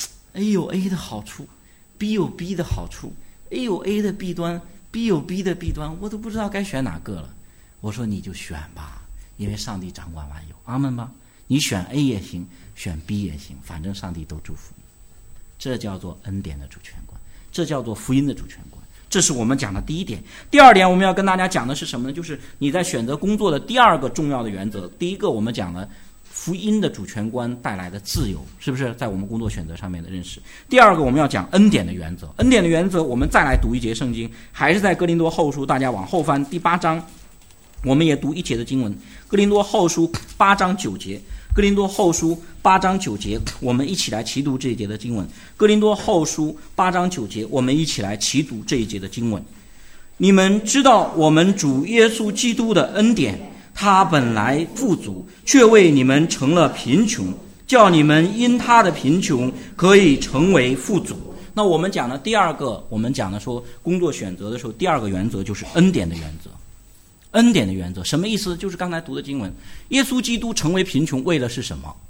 ，A 有 A 的好处， B 有 B 的好处， A 有 A 的弊端， B 有 B 的弊端，我都不知道该选哪个了。我说你就选吧，因为上帝掌管万有，阿们吧。你选 A 也行，选 B 也行，反正上帝都祝福你。这叫做恩典的主权观，这叫做福音的主权观。 这是我们讲的第一点。第二点我们要跟大家讲的是什么呢？就是你在选择工作的第二个重要的原则。第一个我们讲了福音的主权观带来的自由，是不是在我们工作选择上面的认识？第二个我们要讲恩典的原则。恩典的原则我们再来读一节圣经，还是在哥林多后书，大家往后翻第八章，我们也读一节的经文。哥林多后书八章九节，哥林多后书八章九节，我们一起来齐读这一节的经文。哥林多后书八章九节，我们一起来齐读这一节的经文。你们知道我们主耶稣基督的恩典，他本来富足，却为你们成了贫穷，叫你们因他的贫穷可以成为富足。那我们讲的第二个，我们讲的说工作选择的时候，第二个原则就是恩典的原则。恩典的原则什么意思？就是刚才读的经文，耶稣基督成为贫穷为了是什么？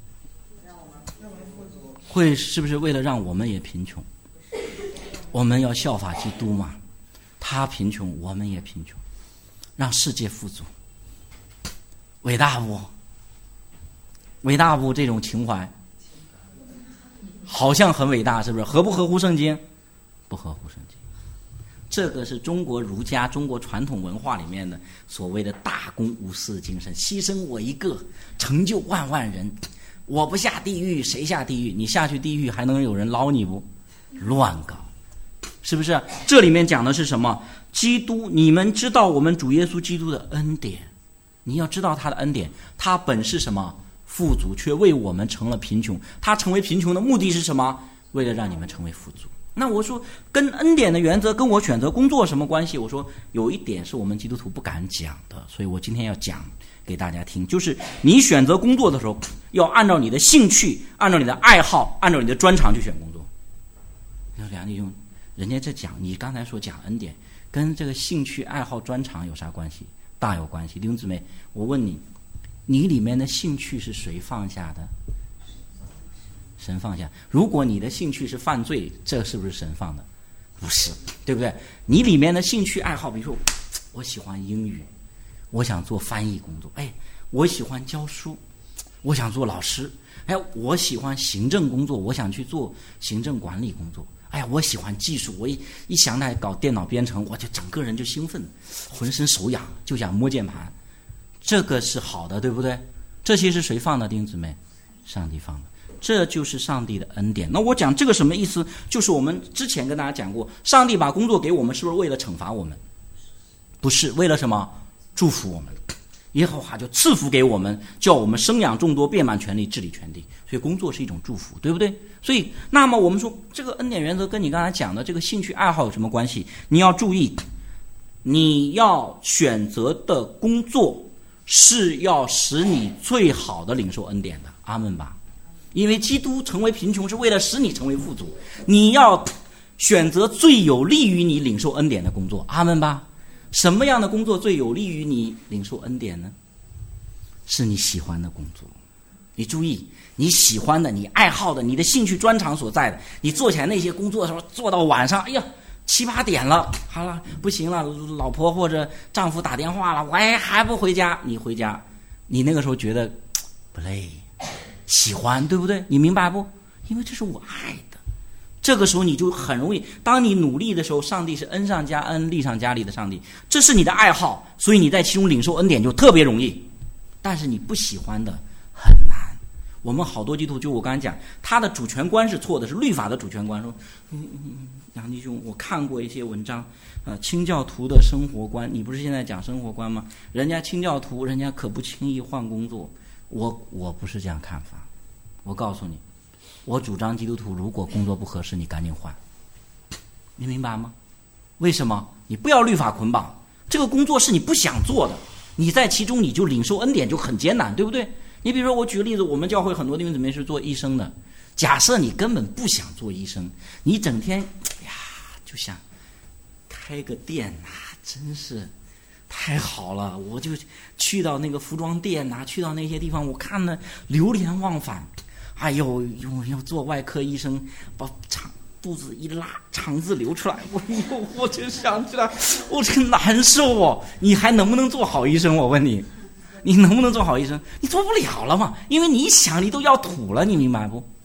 会是不是为了让我们也贫穷？我们要效法基督嘛，他贫穷我们也贫穷，让世界富足。伟大不？伟大不？这种情怀好像很伟大，是不是？合不合乎圣经？不合乎圣经。这个是中国儒家、中国传统文化里面的所谓的大公无私的精神，牺牲我一个，成就万万人。我不下地狱，谁下地狱？你下去地狱还能有人捞你不？乱搞，是不是？这里面讲的是什么？基督，你们知道我们主耶稣基督的恩典，你要知道他的恩典，他本是什么？富足，却为我们成了贫穷。他成为贫穷的目的是什么？为了让你们成为富足。那我说跟恩典的原则跟我选择工作什么关系？我说有一点是我们基督徒不敢讲的，所以我今天要讲给大家听，就是你选择工作的时候要按照你的兴趣，按照你的爱好，按照你的专长去选工作。你说梁弟兄，人家在讲你刚才说讲恩典跟这个兴趣爱好专长有啥关系？大有关系。弟兄姊妹，我问你，你里面的兴趣是谁放下的？神放下。如果你的兴趣是犯罪，这是不是神放的？不是，对不对？你里面的兴趣爱好，比如说我喜欢英语，我想做翻译工作，哎，我喜欢教书，我想做老师，哎，我喜欢行政工作，我想去做行政管理工作，哎呀，我喜欢技术，我一一想来搞电脑编程，我就整个人就兴奋，浑身手痒，就想摸键盘。这个是好的，对不对？这些是谁放的，弟兄姊妹？上帝放的。这就是上帝的恩典。那我讲这个什么意思？就是我们之前跟大家讲过，上帝把工作给我们是不是为了惩罚我们？不是，为了什么？祝福我们。耶和华就赐福给我们，叫我们生养众多，遍满全地，治理全地。所以工作是一种祝福，对不对？所以那么我们说这个恩典原则跟你刚才讲的这个兴趣爱好有什么关系？你要注意，你要选择的工作是要使你最好的领受恩典的。阿们吧。因为基督成为贫穷是为了使你成为富足，你要选择最有利于你领受恩典的工作。阿们吧。什么样的工作最有利于你领受恩典呢？是你喜欢的工作。你注意，你喜欢的，你爱好的，你的兴趣专长所在的，你做起来那些工作的时候，做到晚上，哎呀七八点了，好了，不行了，老婆或者丈夫打电话了，喂，还不回家？你回家，你那个时候觉得不累，喜欢，对不对？你明白不？因为这是我爱的。这个时候你就很容易，当你努力的时候，上帝是恩上加恩，利上加利的上帝，这是你的爱好，所以你在其中领受恩典就特别容易。但是你不喜欢的很难。我们好多基督徒，就我刚才讲，他的主权观是错的，是律法的主权观。说，嗯嗯，杨弟兄，我看过一些文章，呃，清教徒的生活观，你不是现在讲生活观吗？人家清教徒，人家可不轻易换工作。我我不是这样看法，我告诉你，我主张基督徒如果工作不合适，你赶紧换，你明白吗？为什么？你不要律法捆绑，这个工作是你不想做的，你在其中你就领受恩典就很艰难，对不对？你比如说，我举个例子，我们教会很多弟兄姊妹是做医生的，假设你根本不想做医生，你整天哎呀就想开个店啊，真是太好了，我就去到那个服装店啊，去到那些地方，我看了流连忘返。哎呦，要要做外科医生，把肠肚子一拉，肠子流出来，我呦，我就想起来，我这个难受哦。你还能不能做好医生？我问你，你能不能做好医生？你做不了了嘛，因为你一想你都要吐了，你明白不？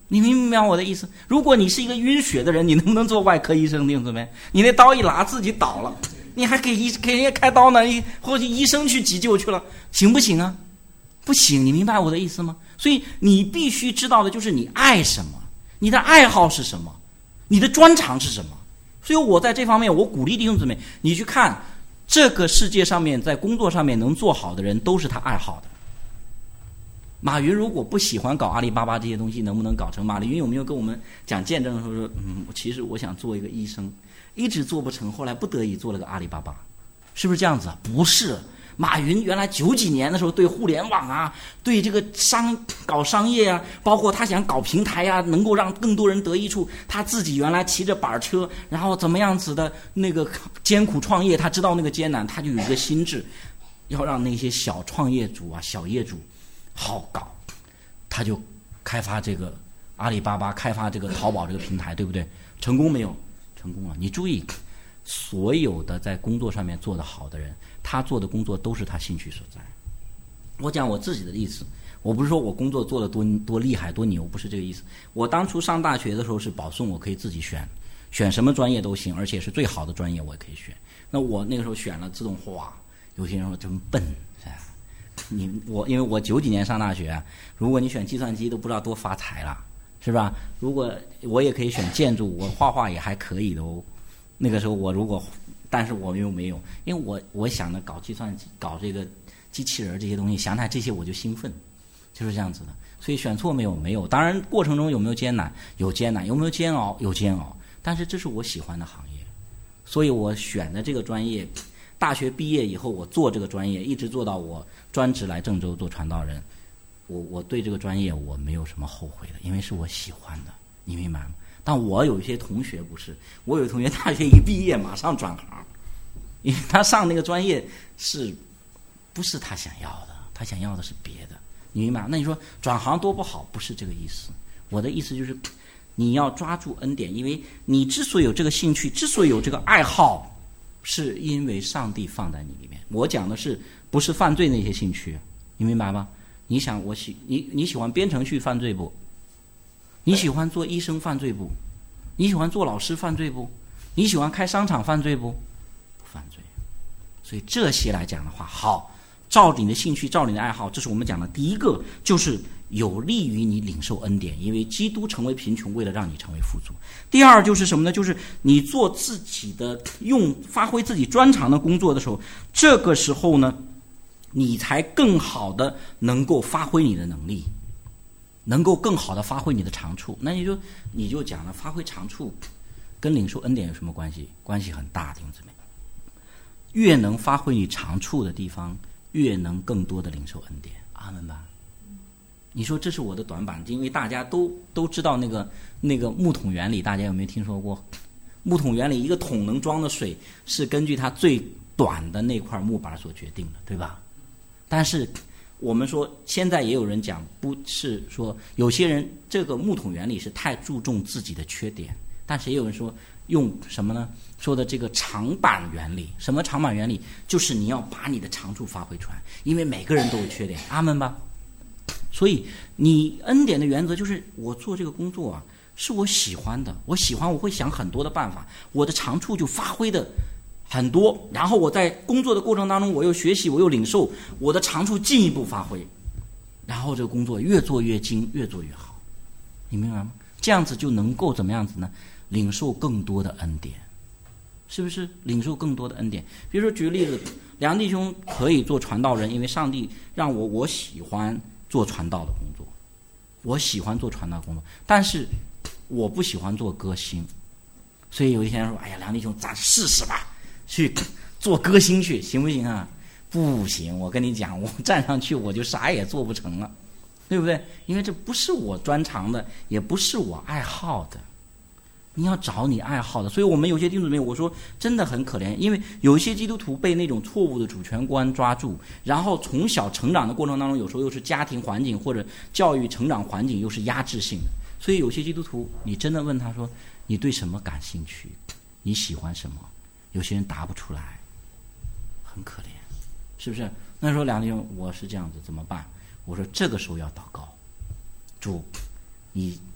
你明不明白我的意思？如果你是一个晕血的人，你能不能做外科医生？弟兄姊妹，你那刀一拿自己倒了，你还给医给人家开刀呢，或者医生去急救去了，行不行啊？不行，你明白我的意思吗？所以你必须知道的就是你爱什么，你的爱好是什么，你的专长是什么。所以我在这方面，我鼓励弟兄姊妹，你去看这个世界上面在工作上面能做好的人，都是他爱好的。马云如果不喜欢搞阿里巴巴这些东西，能不能搞成？马云有没有跟我们讲见证的时候说，嗯，其实我想做一个医生，一直做不成，后来不得已做了个阿里巴巴，是不是这样子啊？不是，马云原来九几年的时候对互联网啊，对这个商搞商业啊，包括他想搞平台啊，能够让更多人得益处，他自己原来骑着板车，然后怎么样子的那个艰苦创业，他知道那个艰难，他就有一个心智，要让那些小创业主啊、小业主好搞，他就开发这个阿里巴巴，开发这个淘宝这个平台，对不对？成功没有？成功了。你注意，所有的在工作上面做得好的人，他做的工作都是他兴趣所在。我讲我自己的例子，我不是说我工作做得多多厉害多牛，不是这个意思。我当初上大学的时候是保送，我可以自己选，选什么专业都行，而且是最好的专业我也可以选。那我那个时候选了自动化，有些人说真笨，是吧？你我因为我九几年上大学，如果你选计算机都不知道多发财了，是吧？如果我也可以选建筑，我画画也还可以的哦。那个时候我如果，但是我又没有，因为我我想着搞计算机、搞这个机器人这些东西，想起这些我就兴奋，就是这样子的。所以选错没有？没有。当然过程中有没有艰难？有艰难。有没有煎熬？有煎熬。但是这是我喜欢的行业，所以我选的这个专业。大学毕业以后，我做这个专业，一直做到我专职来郑州做传道人。我我对这个专业我没有什么后悔的，因为是我喜欢的，你明白吗？但我有一些同学不是，我有一同学大学一毕业马上转行，因为他上那个专业是不是他想要的？他想要的是别的，你明白吗？那你说转行多不好？不是这个意思。我的意思就是，你要抓住恩典，因为你之所以有这个兴趣，之所以有这个爱好。是因为上帝放在你里面。我讲的是不是犯罪那些兴趣，你明白吗？你想我喜你你喜欢编程序犯罪不？你喜欢做医生犯罪不？你喜欢做老师犯罪不？你喜欢开商场犯罪不？不犯罪。所以这些来讲的话，好，照你的兴趣，照你的爱好，这是我们讲的第一个，就是有利于你领受恩典，因为基督成为贫穷，为了让你成为富足。第二就是什么呢？就是你做自己的，用发挥自己专长的工作的时候，这个时候呢，你才更好的能够发挥你的能力，能够更好的发挥你的长处。那你就你就讲了，发挥长处跟领受恩典有什么关系？关系很大，弟兄姊妹。越能发挥你长处的地方，越能更多的领受恩典。阿门吧。你说这是我的短板，因为大家都都知道那个那个木桶原理，大家有没有听说过？木桶原理，一个桶能装的水是根据它最短的那块木板所决定的，对吧？但是我们说现在也有人讲，不是说有些人这个木桶原理是太注重自己的缺点，但是也有人说用什么呢？说的这个长板原理。什么长板原理？就是你要把你的长处发挥出来，因为每个人都有缺点。阿门吧。所以你恩典的原则就是我做这个工作啊，是我喜欢的，我喜欢我会想很多的办法，我的长处就发挥的很多，然后我在工作的过程当中我又学习，我又领受，我的长处进一步发挥，然后这个工作越做越精，越做越好，你明白吗？这样子就能够怎么样子呢？领受更多的恩典，是不是？领受更多的恩典。比如说举个例子，梁弟兄可以做传道人，因为上帝让我我喜欢做传道的工作，我喜欢做传道工作，但是我不喜欢做歌星，所以有一天说，哎呀，梁弟兄，咱试试吧，去做歌星去，行不行啊？不行，我跟你讲，我站上去我就啥也做不成了，对不对？因为这不是我专长的，也不是我爱好的。你要找你爱好的，所以我们有些弟兄姊妹，我说真的很可怜，因为有一些基督徒被那种错误的主权观抓住，然后从小成长的过程当中，有时候又是家庭环境或者教育成长环境又是压制性的，所以有些基督徒，你真的问他说，你对什么感兴趣？你喜欢什么？有些人答不出来，很可怜，是不是？那时候梁弟兄，我是这样子，怎么办？我说这个时候要祷告，主，你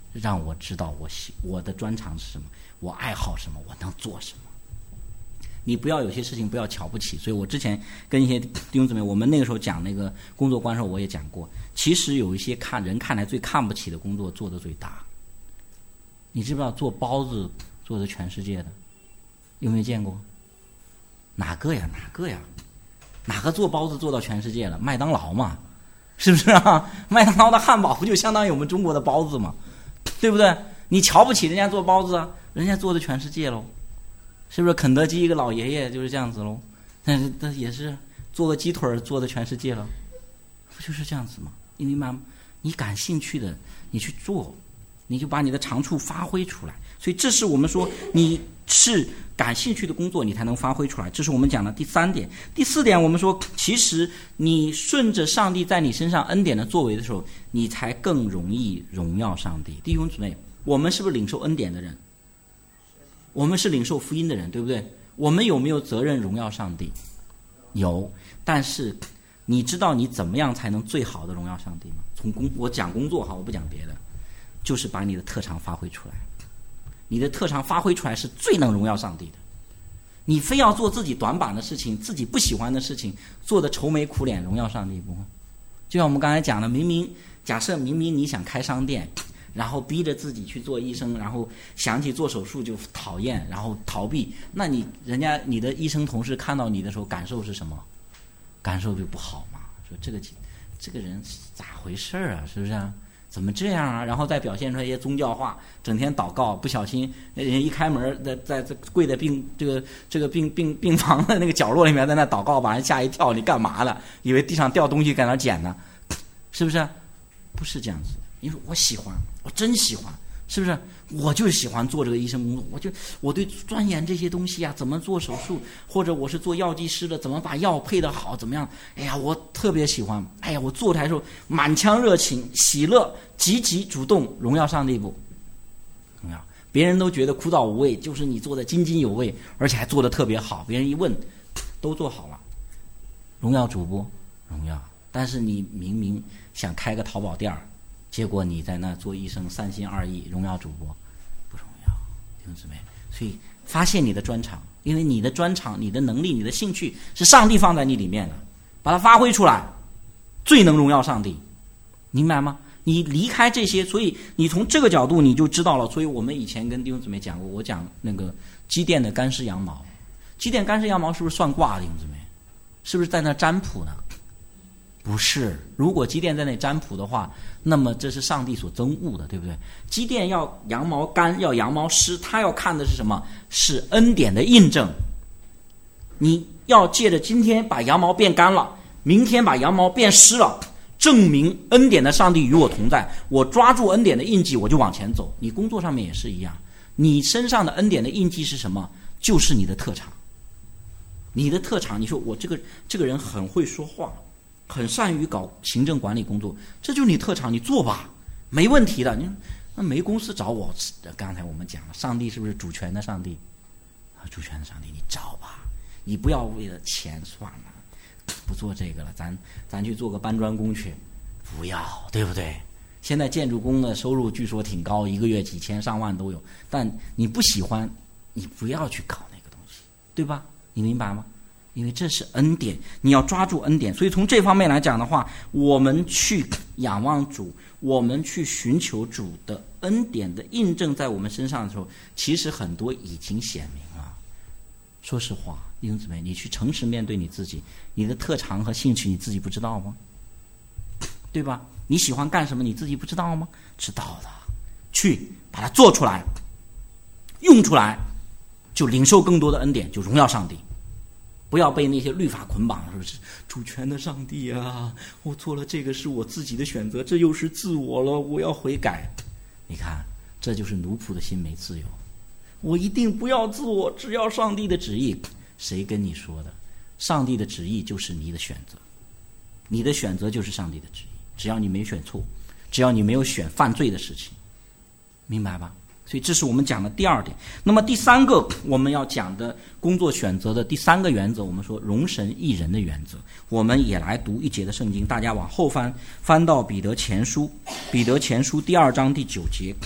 让我知道我喜我的专长是什么，我爱好什么，我能做什么。你不要有些事情不要瞧不起。所以我之前跟一些弟兄姊妹，我们那个时候讲那个工作观的时候，我也讲过，其实有一些看人看来最看不起的工作做得最大。你知不知道做包子做的全世界的？有没有见过？哪个呀？哪个呀？哪个做包子做到全世界了？麦当劳嘛，是不是啊？麦当劳的汉堡不就相当于我们中国的包子吗？对不对？你瞧不起人家做包子啊，人家做的全世界喽，是不是？肯德基一个老爷爷就是这样子喽，但是但也是做个鸡腿做的全世界了，不就是这样子吗？你明白吗？你感兴趣的你去做，你就把你的长处发挥出来。所以这是我们说你是感兴趣的工作，你才能发挥出来。这是我们讲的第三点。第四点，我们说其实你顺着上帝在你身上恩典的作为的时候，你才更容易荣耀上帝。弟兄姊妹，我们是不是领受恩典的人？我们是领受福音的人，对不对？我们有没有责任荣耀上帝？有。但是你知道你怎么样才能最好的荣耀上帝吗？从工我讲工作哈，我不讲别的，就是把你的特长发挥出来。你的特长发挥出来是最能荣耀上帝的。你非要做自己短板的事情，自己不喜欢的事情，做的愁眉苦脸，荣耀上帝不？就像我们刚才讲的，明明假设明明你想开商店，然后逼着自己去做医生，然后想起做手术就讨厌，然后逃避，那你人家你的医生同事看到你的时候感受是什么？感受就不好嘛，说这个这个人咋回事啊？是不是啊？怎么这样啊？然后再表现出来一些宗教化，整天祷告，不小心人家一开门，在在在跪在病这个这个病病病房的那个角落里面，在那祷告，把人吓一跳，你干嘛了？以为地上掉东西在那捡呢，是不是？不是这样子。因为我喜欢，我真喜欢，是不是？我就喜欢做这个医生工作，我就我对钻研这些东西啊，怎么做手术，或者我是做药剂师的，怎么把药配得好，怎么样？哎呀，我特别喜欢。哎呀，我坐台的时候满腔热情、喜乐、积极、主动，荣耀上帝不？荣耀，别人都觉得枯燥无味，就是你做的津津有味，而且还做得特别好。别人一问，都做好了，荣耀主播，荣耀。但是你明明想开个淘宝店儿，结果你在那做医生，三心二意，荣耀主播不荣耀，弟兄姊妹。所以发现你的专长，因为你的专长、你的能力、你的兴趣是上帝放在你里面的，把它发挥出来，最能荣耀上帝，明白吗？你离开这些，所以你从这个角度你就知道了。所以我们以前跟弟兄姊妹讲过，我讲那个机电的干湿羊毛，机电干湿羊毛是不是算卦？弟兄姊妹，是不是在那占卜呢？不是，如果机电在那占卜的话，那么这是上帝所憎恶的，对不对？机电要羊毛干，要羊毛湿，他要看的是什么？是恩典的印证。你要借着今天把羊毛变干了，明天把羊毛变湿了，证明恩典的上帝与我同在，我抓住恩典的印记，我就往前走。你工作上面也是一样，你身上的恩典的印记是什么？就是你的特长。你的特长，你说我这个这个人很会说话，很善于搞行政管理工作，这就是你特长，你做吧，没问题的。你那没公司找我，刚才我们讲了，上帝是不是主权的上帝？啊，主权的上帝，你找吧，你不要为了钱算了，不做这个了，咱咱去做个搬砖工去，不要，对不对？现在建筑工的收入据说挺高，一个月几千上万都有，但你不喜欢，你不要去搞那个东西，对吧？你明白吗？因为这是恩典，你要抓住恩典。所以从这方面来讲的话，我们去仰望主，我们去寻求主的恩典的印证在我们身上的时候，其实很多已经显明了。说实话，弟兄姊妹，你去诚实面对你自己，你的特长和兴趣你自己不知道吗？对吧？你喜欢干什么你自己不知道吗？知道的，去把它做出来，用出来，就领受更多的恩典，就荣耀上帝。不要被那些律法捆绑，是不是？主权的上帝啊，我做了这个是我自己的选择，这又是自我了，我要悔改。你看，这就是奴仆的心没自由。我一定不要自我，只要上帝的旨意。谁跟你说的？上帝的旨意就是你的选择，你的选择就是上帝的旨意。只要你没选错，只要你没有选犯罪的事情，明白吧？所以这是我们讲的第二点。那么第三个我们要讲的工作选择的第三个原则，我们说容神益人的原则。我们也来读一节的圣经，大家往后翻，翻到彼得前书，彼得前书第二章第九节。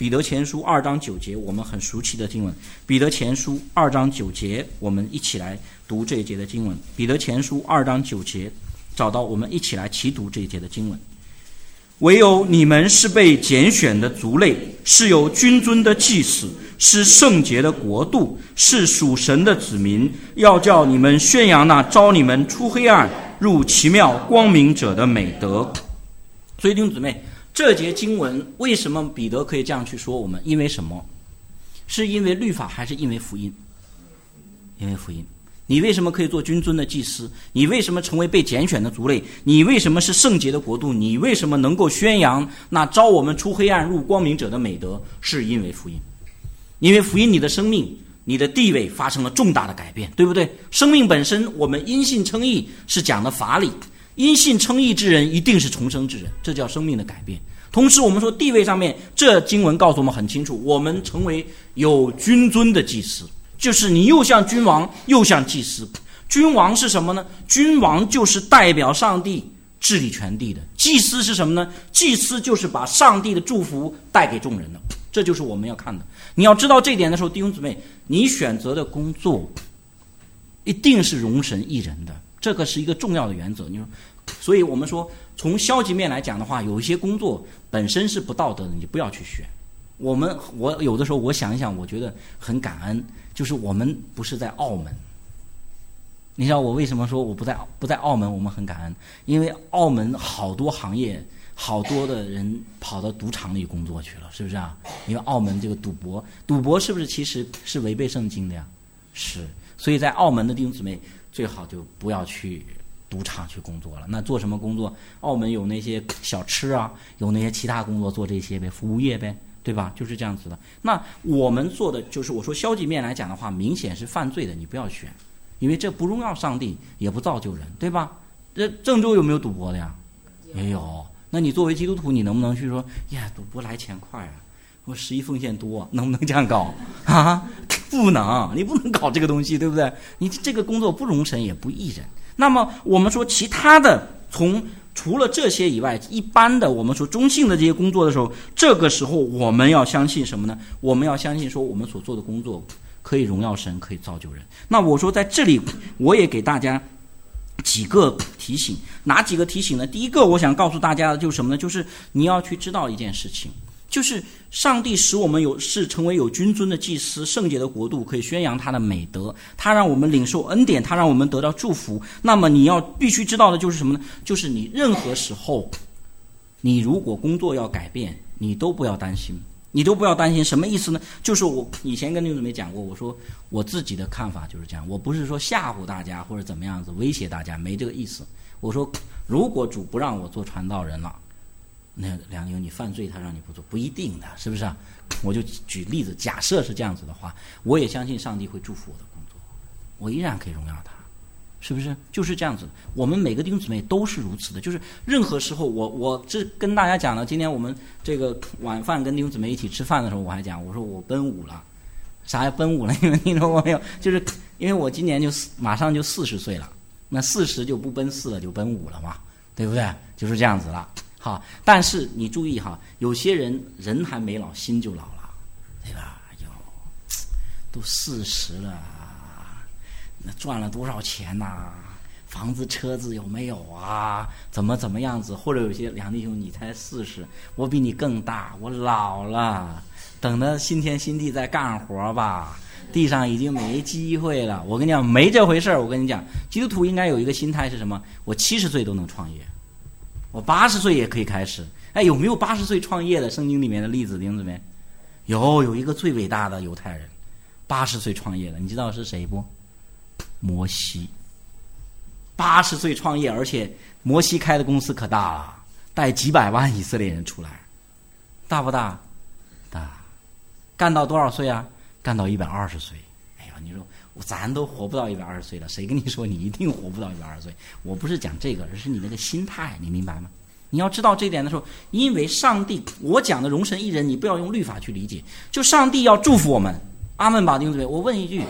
彼得前书二章九节，我们很熟悉的经文。彼得前书二章九节，我们一起来读这一节的经文。彼得前书二章九节，找到我们一起来齐读这一节的经文。唯有你们是被拣选的族类，是有君尊的祭司，是圣洁的国度，是属神的子民，要叫你们宣扬那召你们出黑暗入奇妙光明者的美德。所以弟兄姊妹，这节经文为什么彼得可以这样去说我们？因为什么？是因为律法还是因为福音？因为福音。你为什么可以做君尊的祭司？你为什么成为被拣选的族类？你为什么是圣洁的国度？你为什么能够宣扬那召我们出黑暗入光明者的美德？是因为福音。因为福音，你的生命你的地位发生了重大的改变，对不对？生命本身，我们因信称义是讲的法理，因信称义之人一定是重生之人，这叫生命的改变。同时我们说地位上面，这经文告诉我们很清楚，我们成为有君尊的祭司，就是你又像君王又像祭司。君王是什么呢？君王就是代表上帝治理全地的。祭司是什么呢？祭司就是把上帝的祝福带给众人的。这就是我们要看的。你要知道这点的时候，弟兄姊妹，你选择的工作一定是容神益人的，这个是一个重要的原则。你说，所以我们说从消极面来讲的话，有一些工作本身是不道德的，你不要去选。我们我有的时候我想一想，我觉得很感恩，就是我们不是在澳门。你知道我为什么说我不在不在澳门我们很感恩？因为澳门好多行业好多的人跑到赌场里工作去了，是不是啊？因为澳门这个赌博赌博是不是其实是违背圣经的呀？是。所以在澳门的弟兄姊妹最好就不要去赌场去工作了。那做什么工作？澳门有那些小吃啊，有那些其他工作，做这些呗，服务业呗，对吧？就是这样子的。那我们做的就是我说消极面来讲的话，明显是犯罪的，你不要选，因为这不荣耀上帝，也不造就人，对吧？这郑州有没有赌博的呀？也有。那你作为基督徒，你能不能去说呀，赌博来钱快啊，我十一奉献多，能不能这样搞啊？不能，你不能搞这个东西，对不对？你这个工作不容神也不义人。那么我们说其他的，从除了这些以外，一般的我们说中性的这些工作的时候，这个时候我们要相信什么呢？我们要相信说我们所做的工作可以荣耀神，可以造就人。那我说在这里我也给大家几个提醒。哪几个提醒呢？第一个我想告诉大家的就是什么呢？就是你要去知道一件事情，就是上帝使我们有是成为有君尊的祭司，圣洁的国度，可以宣扬他的美德，他让我们领受恩典，他让我们得到祝福。那么你要必须知道的就是什么呢？就是你任何时候你如果工作要改变，你都不要担心，你都不要担心。什么意思呢？就是我以前跟弟兄姊妹讲过，我说我自己的看法就是这样，我不是说吓唬大家或者怎么样子威胁大家，没这个意思。我说如果主不让我做传道人了，那梁牛你犯罪他让你不做，不一定的，是不是啊？我就举例子，假设是这样子的话，我也相信上帝会祝福我的工作，我依然可以荣耀他，是不是？就是这样子的。我们每个弟兄姊妹都是如此的，就是任何时候我我这跟大家讲了，今天我们这个晚饭跟弟兄姊妹一起吃饭的时候，我还讲，我说我奔五了。啥叫奔五了？你们听说过没有？就是因为我今年就马上就四十岁了，那四十就不奔四了，就奔五了嘛，对不对？就是这样子了。好，但是你注意哈，有些人人还没老，心就老了，对吧？哟，都四十了，那赚了多少钱呐、啊？房子车子有没有啊？怎么怎么样子？或者有些梁弟兄，你才四十，我比你更大，我老了，等着新天新地再干活吧。地上已经没机会了。我跟你讲，没这回事儿。我跟你讲，基督徒应该有一个心态是什么？我七十岁都能创业。我八十岁也可以开始。哎，有没有八十岁创业的圣经里面的例子？弟兄姊妹，有，有一个最伟大的犹太人，八十岁创业的，你知道是谁不？摩西。八十岁创业，而且摩西开的公司可大了，带几百万以色列人出来，大不大？大。干到多少岁啊？干到一百二十岁。哎呀，你说咱都活不到一百二十岁了，谁跟你说你一定活不到一百二十岁？我不是讲这个，而是你那个心态，你明白吗？你要知道这一点的时候，因为上帝，我讲的容神益人，你不要用律法去理解，就上帝要祝福我们，阿们吧，弟兄姊妹。我问一句，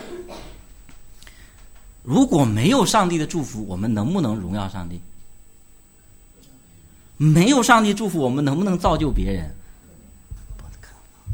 如果没有上帝的祝福，我们能不能荣耀上帝？没有上帝祝福，我们能不能造就别人？不可能。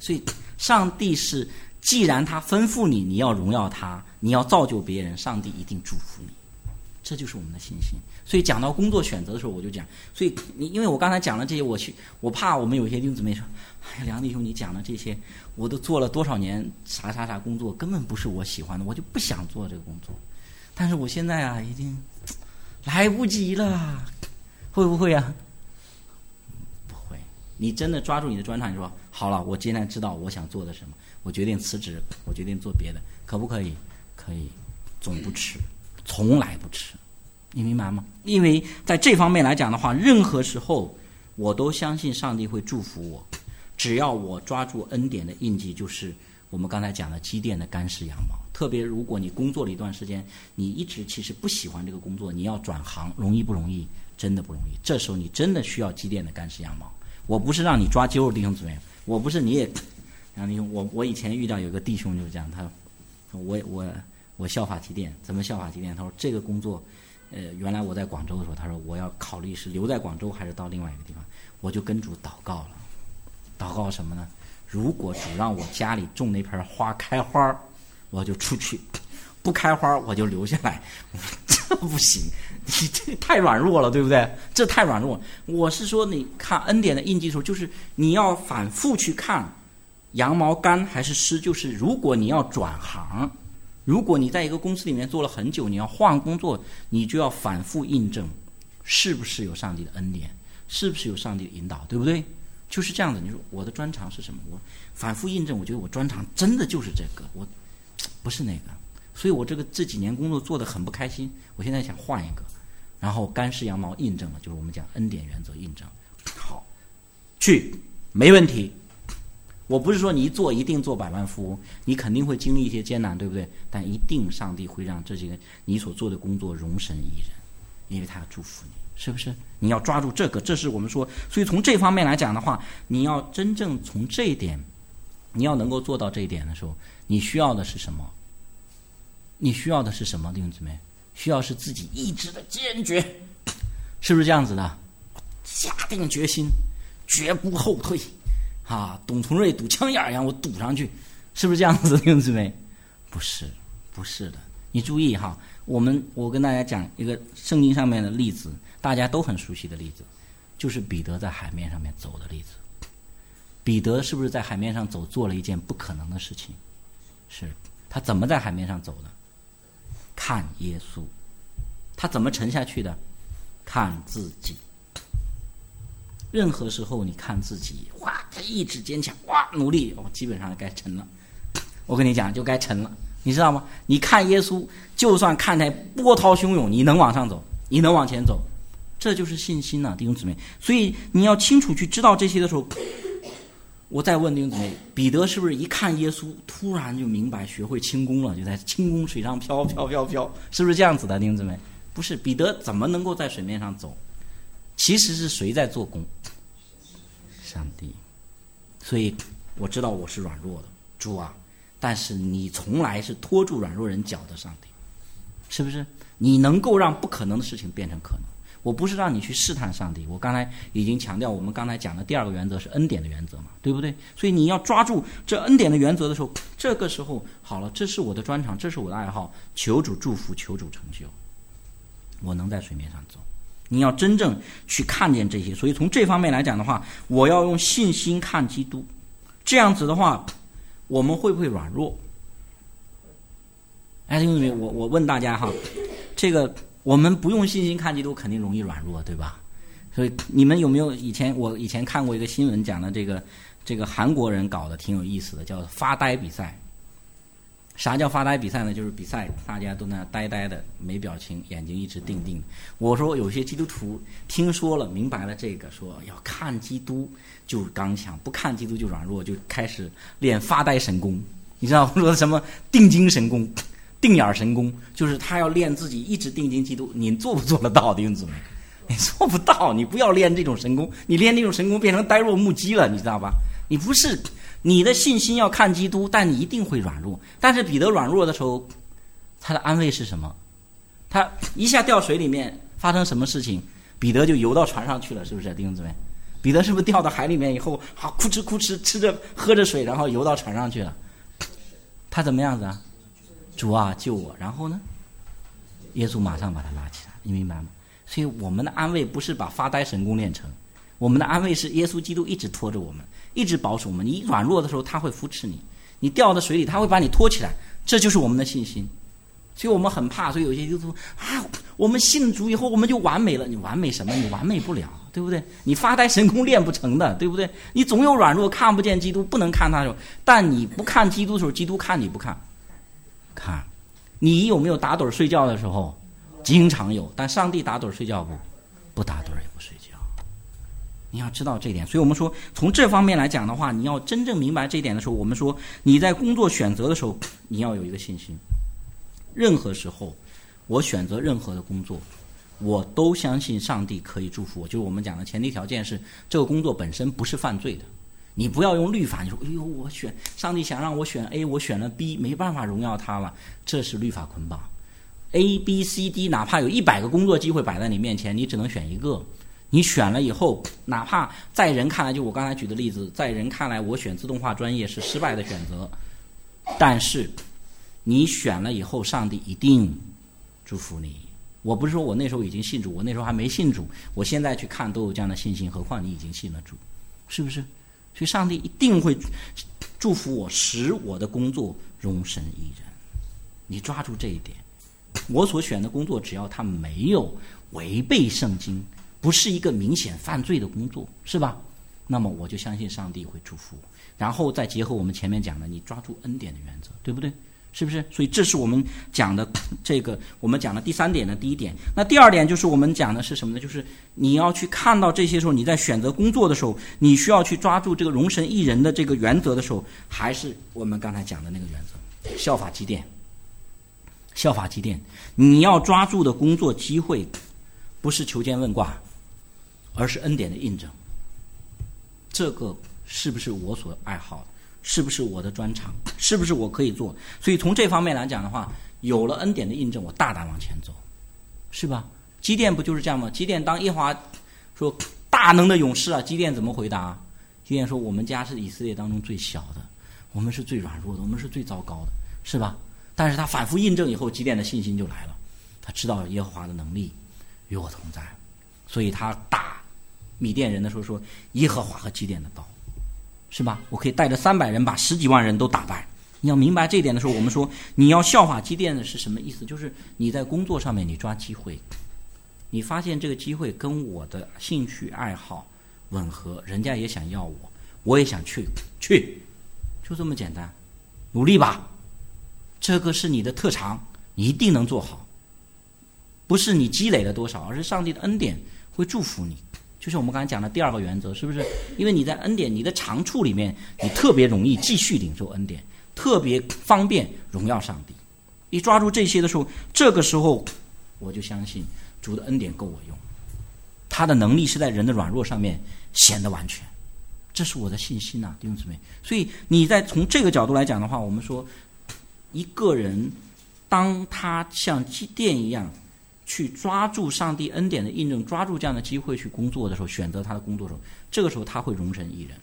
所以上帝是，既然他吩咐你，你要荣耀他，你要造就别人，上帝一定祝福你。这就是我们的信心。所以讲到工作选择的时候，我就讲，所以你因为我刚才讲了这些，我去我怕我们有些弟兄姊妹说，哎呀，梁弟兄你讲的这些，我都做了多少年啥啥啥工作，根本不是我喜欢的，我就不想做这个工作。但是我现在啊，已经来不及了，会不会啊？不会。你真的抓住你的专长，你说好了，我现在知道我想做的什么，我决定辞职，我决定做别的，可不可以？可以，总不迟。从来不迟，你明白吗？因为在这方面来讲的话，任何时候我都相信上帝会祝福我，只要我抓住恩典的印记，就是我们刚才讲的积淀的干湿羊毛。特别如果你工作了一段时间，你一直其实不喜欢这个工作，你要转行，容易不容易？真的不容易。这时候你真的需要积淀的干湿羊毛。我不是让你抓阄，弟兄姊妹，我不是你也，然后弟兄，我我以前遇到有个弟兄就是这样，他我我。我效法提电，怎么效法提电？他说这个工作，呃，原来我在广州的时候，他说我要考虑是留在广州还是到另外一个地方，我就跟主祷告了。祷告什么呢？如果主让我家里种那盆花开花，我就出去；不开花，我就留下来。我说这不行，你这太软弱了，对不对？这太软弱了。我是说，你看恩典的印记的时候，就是你要反复去看羊毛干还是湿，就是如果你要转行。如果你在一个公司里面做了很久，你要换工作，你就要反复印证，是不是有上帝的恩典，是不是有上帝的引导，对不对？就是这样的。你说我的专长是什么？我反复印证，我觉得我专长真的就是这个，我不是那个。所以我这个这几年工作做得很不开心，我现在想换一个。然后干湿羊毛印证了，就是我们讲恩典原则印证。好，去，没问题。我不是说你一做一定做百万富翁，你肯定会经历一些艰难，对不对？但一定上帝会让这些你所做的工作容神益人，因为他要祝福你，是不是？你要抓住这个，这是我们说，所以从这方面来讲的话，你要真正从这一点，你要能够做到这一点的时候，你需要的是什么？你需要的是什么，弟兄姊妹？需要是自己意志的坚决，是不是这样子的？下定决心，绝不后退。啊，董存瑞堵枪眼一样，我堵上去，是不是这样子，弟兄姊妹？不是，不是的。你注意哈，我们我跟大家讲一个圣经上面的例子，大家都很熟悉的例子，就是彼得在海面上面走的例子。彼得是不是在海面上走，做了一件不可能的事情？是，他怎么在海面上走的？看耶稣。他怎么沉下去的？看自己。任何时候你看自己，哇，他意志坚强，哇，努力，哦，基本上该沉了。我跟你讲，就该沉了，你知道吗？你看耶稣，就算看起来波涛汹涌，你能往上走，你能往前走，这就是信心呐、啊，弟兄姊妹。所以你要清楚去知道这些的时候，我再问弟兄姊妹，彼得是不是一看耶稣，突然就明白，学会轻功了，就在轻功水上飘飘飘飘，是不是这样子的，弟兄姊妹？不是，彼得怎么能够在水面上走？其实是谁在做工？上帝。所以我知道我是软弱的，主啊，但是你从来是拖住软弱人脚的上帝，是不是？你能够让不可能的事情变成可能。我不是让你去试探上帝，我刚才已经强调，我们刚才讲的第二个原则是恩典的原则嘛，对不对？所以你要抓住这恩典的原则的时候，这个时候好了，这是我的专长，这是我的爱好，求主祝福，求主成就，我能在水面上走。你要真正去看见这些，所以从这方面来讲的话，我要用信心看基督。这样子的话，我们会不会软弱？哎，弟兄姊妹，我我问大家哈，这个我们不用信心看基督，肯定容易软弱，对吧？所以你们有没有以前我以前看过一个新闻，讲的这个这个韩国人搞的挺有意思的，叫发呆比赛。啥叫发呆比赛呢？就是比赛大家都那呆呆的，没表情，眼睛一直定定的。我说有些基督徒听说了明白了这个，说要看基督就刚强，不看基督就软弱，就开始练发呆神功。你知道我说什么定睛神功、定眼神功，就是他要练自己一直定睛基督。你做不做得到，弟兄姊妹？你做不到，你不要练这种神功，你练这种神功变成呆若木鸡了，你知道吧？你不是。你的信心要看基督，但你一定会软弱。但是彼得软弱的时候，他的安慰是什么？他一下掉水里面，发生什么事情，彼得就游到船上去了，是不是，弟兄姊妹？ 彼得是不是掉到海里面以后，好哭哧哭哧吃着喝着水，然后游到船上去了？他怎么样子啊？主啊，救我！然后呢？耶稣马上把他拉起来，你明白吗？所以我们的安慰不是把发呆神功练成，我们的安慰是耶稣基督一直拖着我们，一直保守我们。你软弱的时候，他会扶持你；你掉到水里，他会把你拖起来。这就是我们的信心。所以我们很怕，所以有些就说啊，我们信主以后我们就完美了。你完美什么？你完美不了，对不对？你发呆神功练不成的，对不对？你总有软弱，看不见基督，不能看他的时候。但你不看基督的时候，基督看你不看？看。你有没有打盹睡觉的时候？经常有。但上帝打盹睡觉不？不打盹也不睡觉。你要知道这一点。所以我们说从这方面来讲的话，你要真正明白这一点的时候，我们说你在工作选择的时候，你要有一个信心。任何时候我选择任何的工作，我都相信上帝可以祝福我。就是我们讲的前提条件是这个工作本身不是犯罪的。你不要用律法，你说哎呦我选上帝想让我选 A， 我选了 B， 没办法荣耀他了，这是律法捆绑。 A B C D 哪怕有一百个工作机会摆在你面前，你只能选一个。你选了以后，哪怕在人看来，就我刚才举的例子，在人看来我选自动化专业是失败的选择，但是你选了以后，上帝一定祝福你。我不是说我那时候已经信主，我那时候还没信主，我现在去看都有这样的信心，何况你已经信了主，是不是？所以上帝一定会祝福我，使我的工作荣神益人。你抓住这一点，我所选的工作只要它没有违背圣经，不是一个明显犯罪的工作，是吧？那么我就相信上帝会祝福我。然后再结合我们前面讲的，你抓住恩典的原则，对不对？是不是？所以这是我们讲的这个，我们讲的第三点的第一点。那第二点就是我们讲的是什么呢？就是你要去看到这些时候，你在选择工作的时候，你需要去抓住这个荣神益人的这个原则的时候，还是我们刚才讲的那个原则，效法基甸。效法基甸，你要抓住的工作机会，不是求签问卦，而是恩典的印证。这个是不是我所爱好的？是不是我的专长？是不是我可以做？所以从这方面来讲的话，有了恩典的印证，我大胆往前走，是吧？基甸不就是这样吗？基甸当耶和华说大能的勇士啊，基甸怎么回答？基甸说我们家是以色列当中最小的，我们是最软弱的，我们是最糟糕的，是吧？但是他反复印证以后，基甸的信心就来了，他知道耶和华的能力与我同在，所以他打米甸人的时候说耶和华和基甸的刀，是吧？我可以带着三百人把十几万人都打败。你要明白这一点的时候，我们说你要效法基甸的是什么意思？就是你在工作上面你抓机会，你发现这个机会跟我的兴趣爱好吻合，人家也想要我，我也想去，去，就这么简单，努力吧。这个是你的特长，你一定能做好，不是你积累了多少，而是上帝的恩典会祝福你。就是我们刚才讲的第二个原则，是不是？因为你在恩典你的长处里面，你特别容易继续领受恩典，特别方便荣耀上帝。一抓住这些的时候，这个时候我就相信主的恩典够我用，他的能力是在人的软弱上面显得完全，这是我的信心呐、啊，弟兄姊妹。所以你在从这个角度来讲的话，我们说一个人当他像基甸一样去抓住上帝恩典的印证，抓住这样的机会去工作的时候，选择他的工作的时候，这个时候他会荣神益人。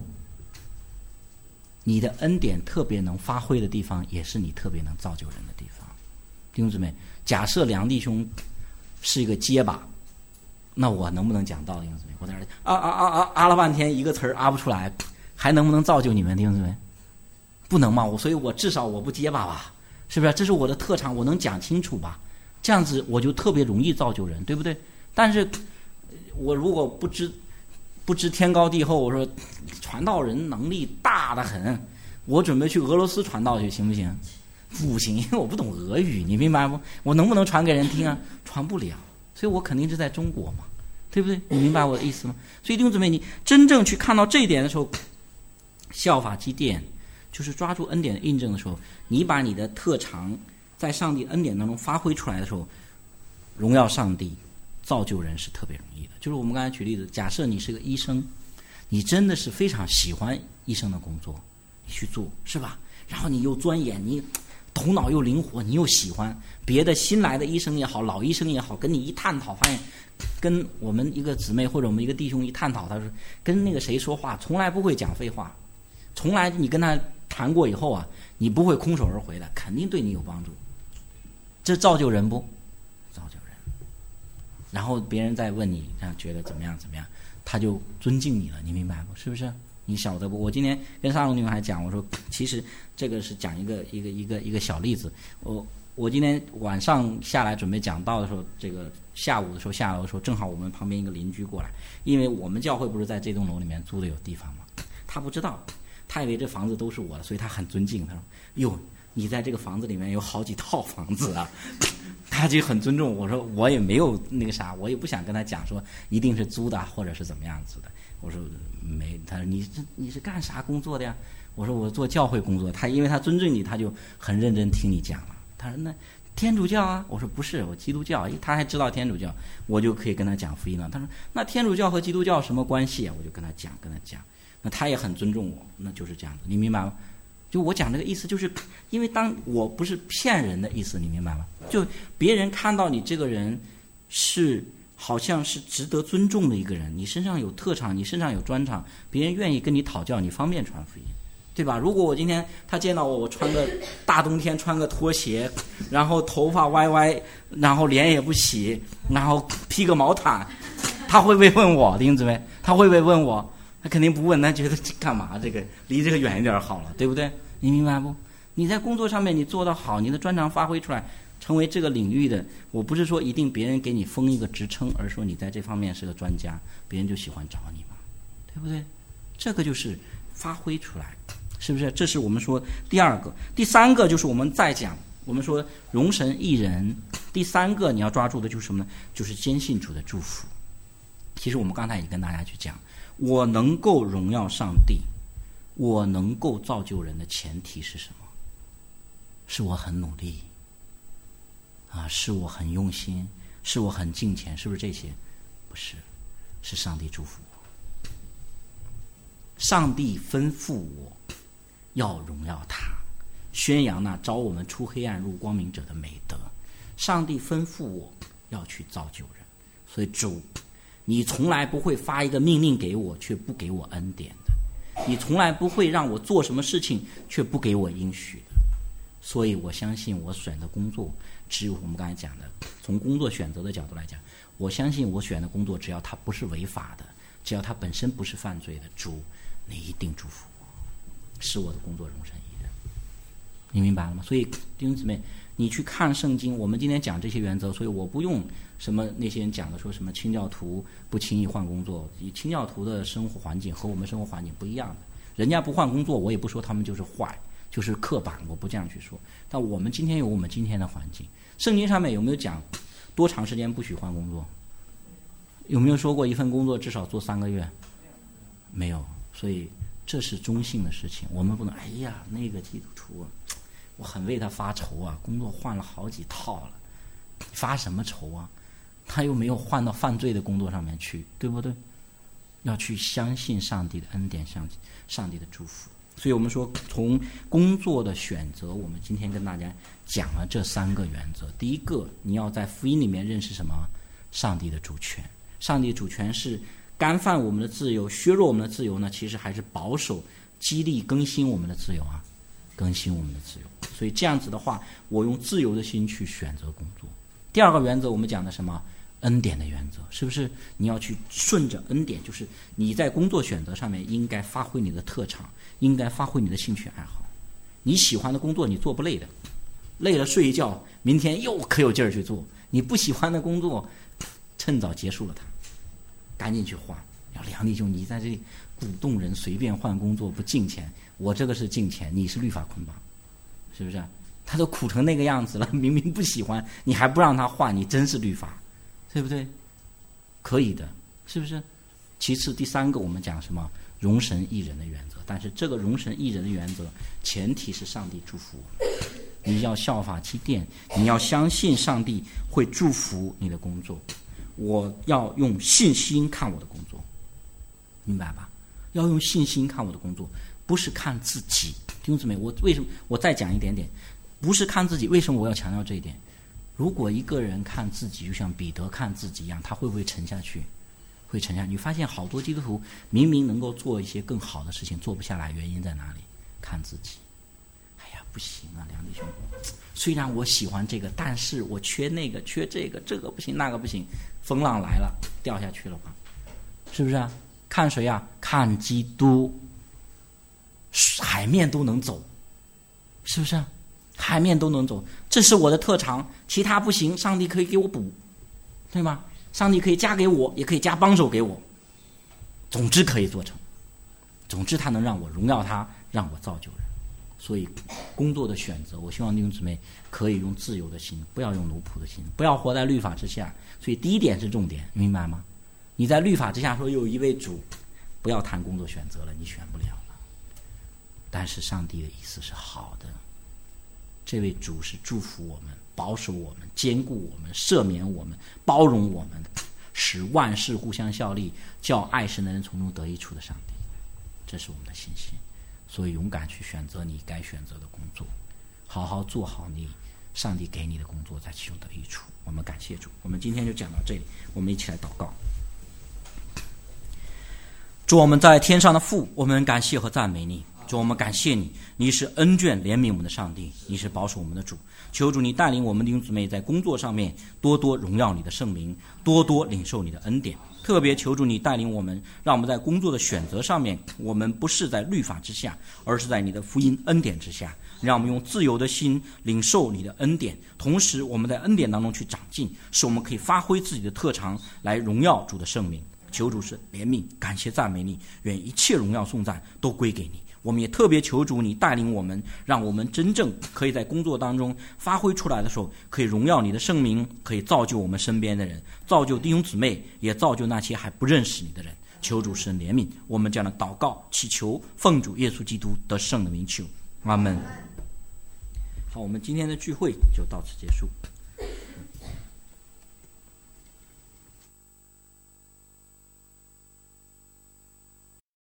你的恩典特别能发挥的地方，也是你特别能造就人的地方。弟兄姊妹，假设梁弟兄是一个结巴，那我能不能讲道？弟兄姊妹，我在这啊啊啊啊啊了半天，一个词儿啊不出来，还能不能造就你们？弟兄姊妹，不能嘛？我所以我至少我不结巴吧，是不是？这是我的特长，我能讲清楚吧？这样子我就特别容易造就人，对不对？但是我如果不知不知天高地厚，我说传道人能力大得很，我准备去俄罗斯传道去，行不行？不行，因为我不懂俄语，你明白不？我能不能传给人听啊？传不了，所以我肯定是在中国嘛，对不对？你明白我的意思吗？所以弟兄姊妹，你真正去看到这一点的时候，效法基甸，就是抓住恩典的印证的时候，你把你的特长在上帝恩典当中发挥出来的时候，荣耀上帝，造就人是特别容易的。就是我们刚才举例子，假设你是个医生，你真的是非常喜欢医生的工作，你去做，是吧？然后你又钻研，你头脑又灵活，你又喜欢，别的新来的医生也好，老医生也好，跟你一探讨，发现跟我们一个姊妹或者我们一个弟兄一探讨，他说跟那个谁说话从来不会讲废话，从来你跟他谈过以后啊，你不会空手而回的，肯定对你有帮助。这造就人不？造就人。然后别人再问你，这样觉得怎么样怎么样，他就尊敬你了，你明白不？是不是？你晓得不？我今天跟沙龙女孩讲，我说其实这个是讲一个一个一个一个小例子。我我今天晚上下来准备讲道的时候，这个下午的时候下楼的时候，正好我们旁边一个邻居过来，因为我们教会不是在这栋楼里面租的有地方吗？他不知道，他以为这房子都是我的，所以他很尊敬。他说：“哟，你在这个房子里面有好几套房子啊。”他就很尊重我。说我也没有那个啥，我也不想跟他讲说一定是租的或者是怎么样子的。我说没，他说你是你是干啥工作的呀？我说我做教会工作。他因为他尊重你，他就很认真听你讲了。他说那天主教啊？我说不是，我基督教。他还知道天主教，我就可以跟他讲福音了。他说那天主教和基督教什么关系啊？我就跟他讲跟他讲。那他也很尊重我，那就是这样子，你明白吗？就我讲这个意思，就是因为当我不是骗人的意思，你明白吗？就别人看到你这个人是好像是值得尊重的一个人，你身上有特长，你身上有专长，别人愿意跟你讨教，你方便传福音，对吧？如果我今天他见到我，我穿个大冬天穿个拖鞋，然后头发歪歪，然后脸也不洗，然后披个毛毯，他会不会问我？弟兄姊妹，他会不会问我？他肯定不问，他觉得这干嘛？这个离这个远一点好了，对不对？你明白不？你在工作上面你做得好，你的专长发挥出来，成为这个领域的，我不是说一定别人给你封一个职称，而说你在这方面是个专家，别人就喜欢找你嘛，对不对？这个就是发挥出来，是不是？这是我们说第二个。第三个就是我们再讲，我们说容神益人，第三个你要抓住的就是什么呢？就是坚信主的祝福。其实我们刚才也跟大家去讲，我能够荣耀上帝，我能够造就人的前提是什么？是我很努力啊，是我很用心，是我很敬虔，是不是这些？不是，是上帝祝福我。上帝吩咐我要荣耀他，宣扬那招我们出黑暗入光明者的美德。上帝吩咐我要去造就人，所以主，你从来不会发一个命令给我，却不给我恩典的。你从来不会让我做什么事情，却不给我应许的。所以我相信我选的工作，只有我们刚才讲的，从工作选择的角度来讲，我相信我选的工作，只要它不是违法的，只要它本身不是犯罪的，主，你一定祝福我，使我的工作荣神益人。你明白了吗？所以弟兄姊妹，你去看圣经，我们今天讲这些原则，所以我不用什么那些人讲的说什么清教徒不轻易换工作，清教徒的生活环境和我们生活环境不一样的，人家不换工作，我也不说他们就是坏，就是刻板，我不这样去说。但我们今天有我们今天的环境，圣经上面有没有讲多长时间不许换工作？有没有说过一份工作至少做三个月？没有。所以这是中性的事情，我们不能哎呀那个基督徒我很为他发愁啊，工作换了好几套了，发什么愁啊？他又没有换到犯罪的工作上面去，对不对？要去相信上帝的恩典，相信上帝的祝福。所以我们说从工作的选择，我们今天跟大家讲了这三个原则。第一个，你要在福音里面认识什么？上帝的主权。上帝的主权是干犯我们的自由，削弱我们的自由呢，其实还是保守激励更新我们的自由啊，更新我们的自由。所以这样子的话，我用自由的心去选择工作。第二个原则我们讲的什么？恩典的原则，是不是？你要去顺着恩典，就是你在工作选择上面应该发挥你的特长，应该发挥你的兴趣爱好。你喜欢的工作你做不累的，累了睡一觉，明天又可有劲儿去做。你不喜欢的工作，趁早结束了它，赶紧去换。要梁弟兄，你在这里鼓动人随便换工作不敬虔，我这个是敬虔，你是律法捆绑，是不是？他都苦成那个样子了，明明不喜欢，你还不让他换，你真是律法，对不对？可以的，是不是？其次，第三个我们讲什么？容神益人的原则。但是这个容神益人的原则，前提是上帝祝福我们。你要效法基甸，你要相信上帝会祝福你的工作。我要用信心看我的工作，明白吧？要用信心看我的工作，不是看自己。弟兄姊妹，我为什么我再讲一点点？ 不是看自己。为什么我要强调这一点？如果一个人看自己就像彼得看自己一样，他会不会沉下去？会沉下去。你发现好多基督徒明明能够做一些更好的事情，做不下来，原因在哪里？看自己。哎呀，不行啊，梁弟兄，虽然我喜欢这个，但是我缺那个，缺这个，这个不行，那个不行，风浪来了，掉下去了吧？是不是啊？看谁啊？看基督，海面都能走，是不是啊？海面都能走，这是我的特长，其他不行，上帝可以给我补，对吗？上帝可以加给我，也可以加帮手给我，总之可以做成，总之他能让我荣耀他，让我造就人。所以工作的选择，我希望弟兄姊妹可以用自由的心，不要用奴仆的心，不要活在律法之下。所以第一点是重点，明白吗？你在律法之下说有一位主，不要谈工作选择了，你选不了了。但是上帝的意思是好的，这位主是祝福我们，保守我们，坚固我们，赦免我们，包容我们，使万事互相效力，叫爱神的人从中得益处的上帝。这是我们的信心。所以勇敢去选择你该选择的工作，好好做好你上帝给你的工作，在其中得益处。我们感谢主，我们今天就讲到这里，我们一起来祷告。主，我们在天上的父，我们感谢和赞美你。主，我们感谢你，你是恩眷怜悯我们的上帝，你是保守我们的主。求主你带领我们弟兄姊妹在工作上面多多荣耀你的圣名，多多领受你的恩典。特别求主你带领我们，让我们在工作的选择上面，我们不是在律法之下，而是在你的福音恩典之下。让我们用自由的心领受你的恩典，同时我们在恩典当中去长进，使我们可以发挥自己的特长来荣耀主的圣名。求主是怜悯，感谢赞美你，愿一切荣耀颂赞都归给你。我们也特别求主你带领我们，让我们真正可以在工作当中发挥出来的时候，可以荣耀你的圣名，可以造就我们身边的人，造就弟兄姊妹，也造就那些还不认识你的人。求主神怜悯，我们这样的祷告祈求奉主耶稣基督得胜的名求，阿们。好，我们今天的聚会就到此结束。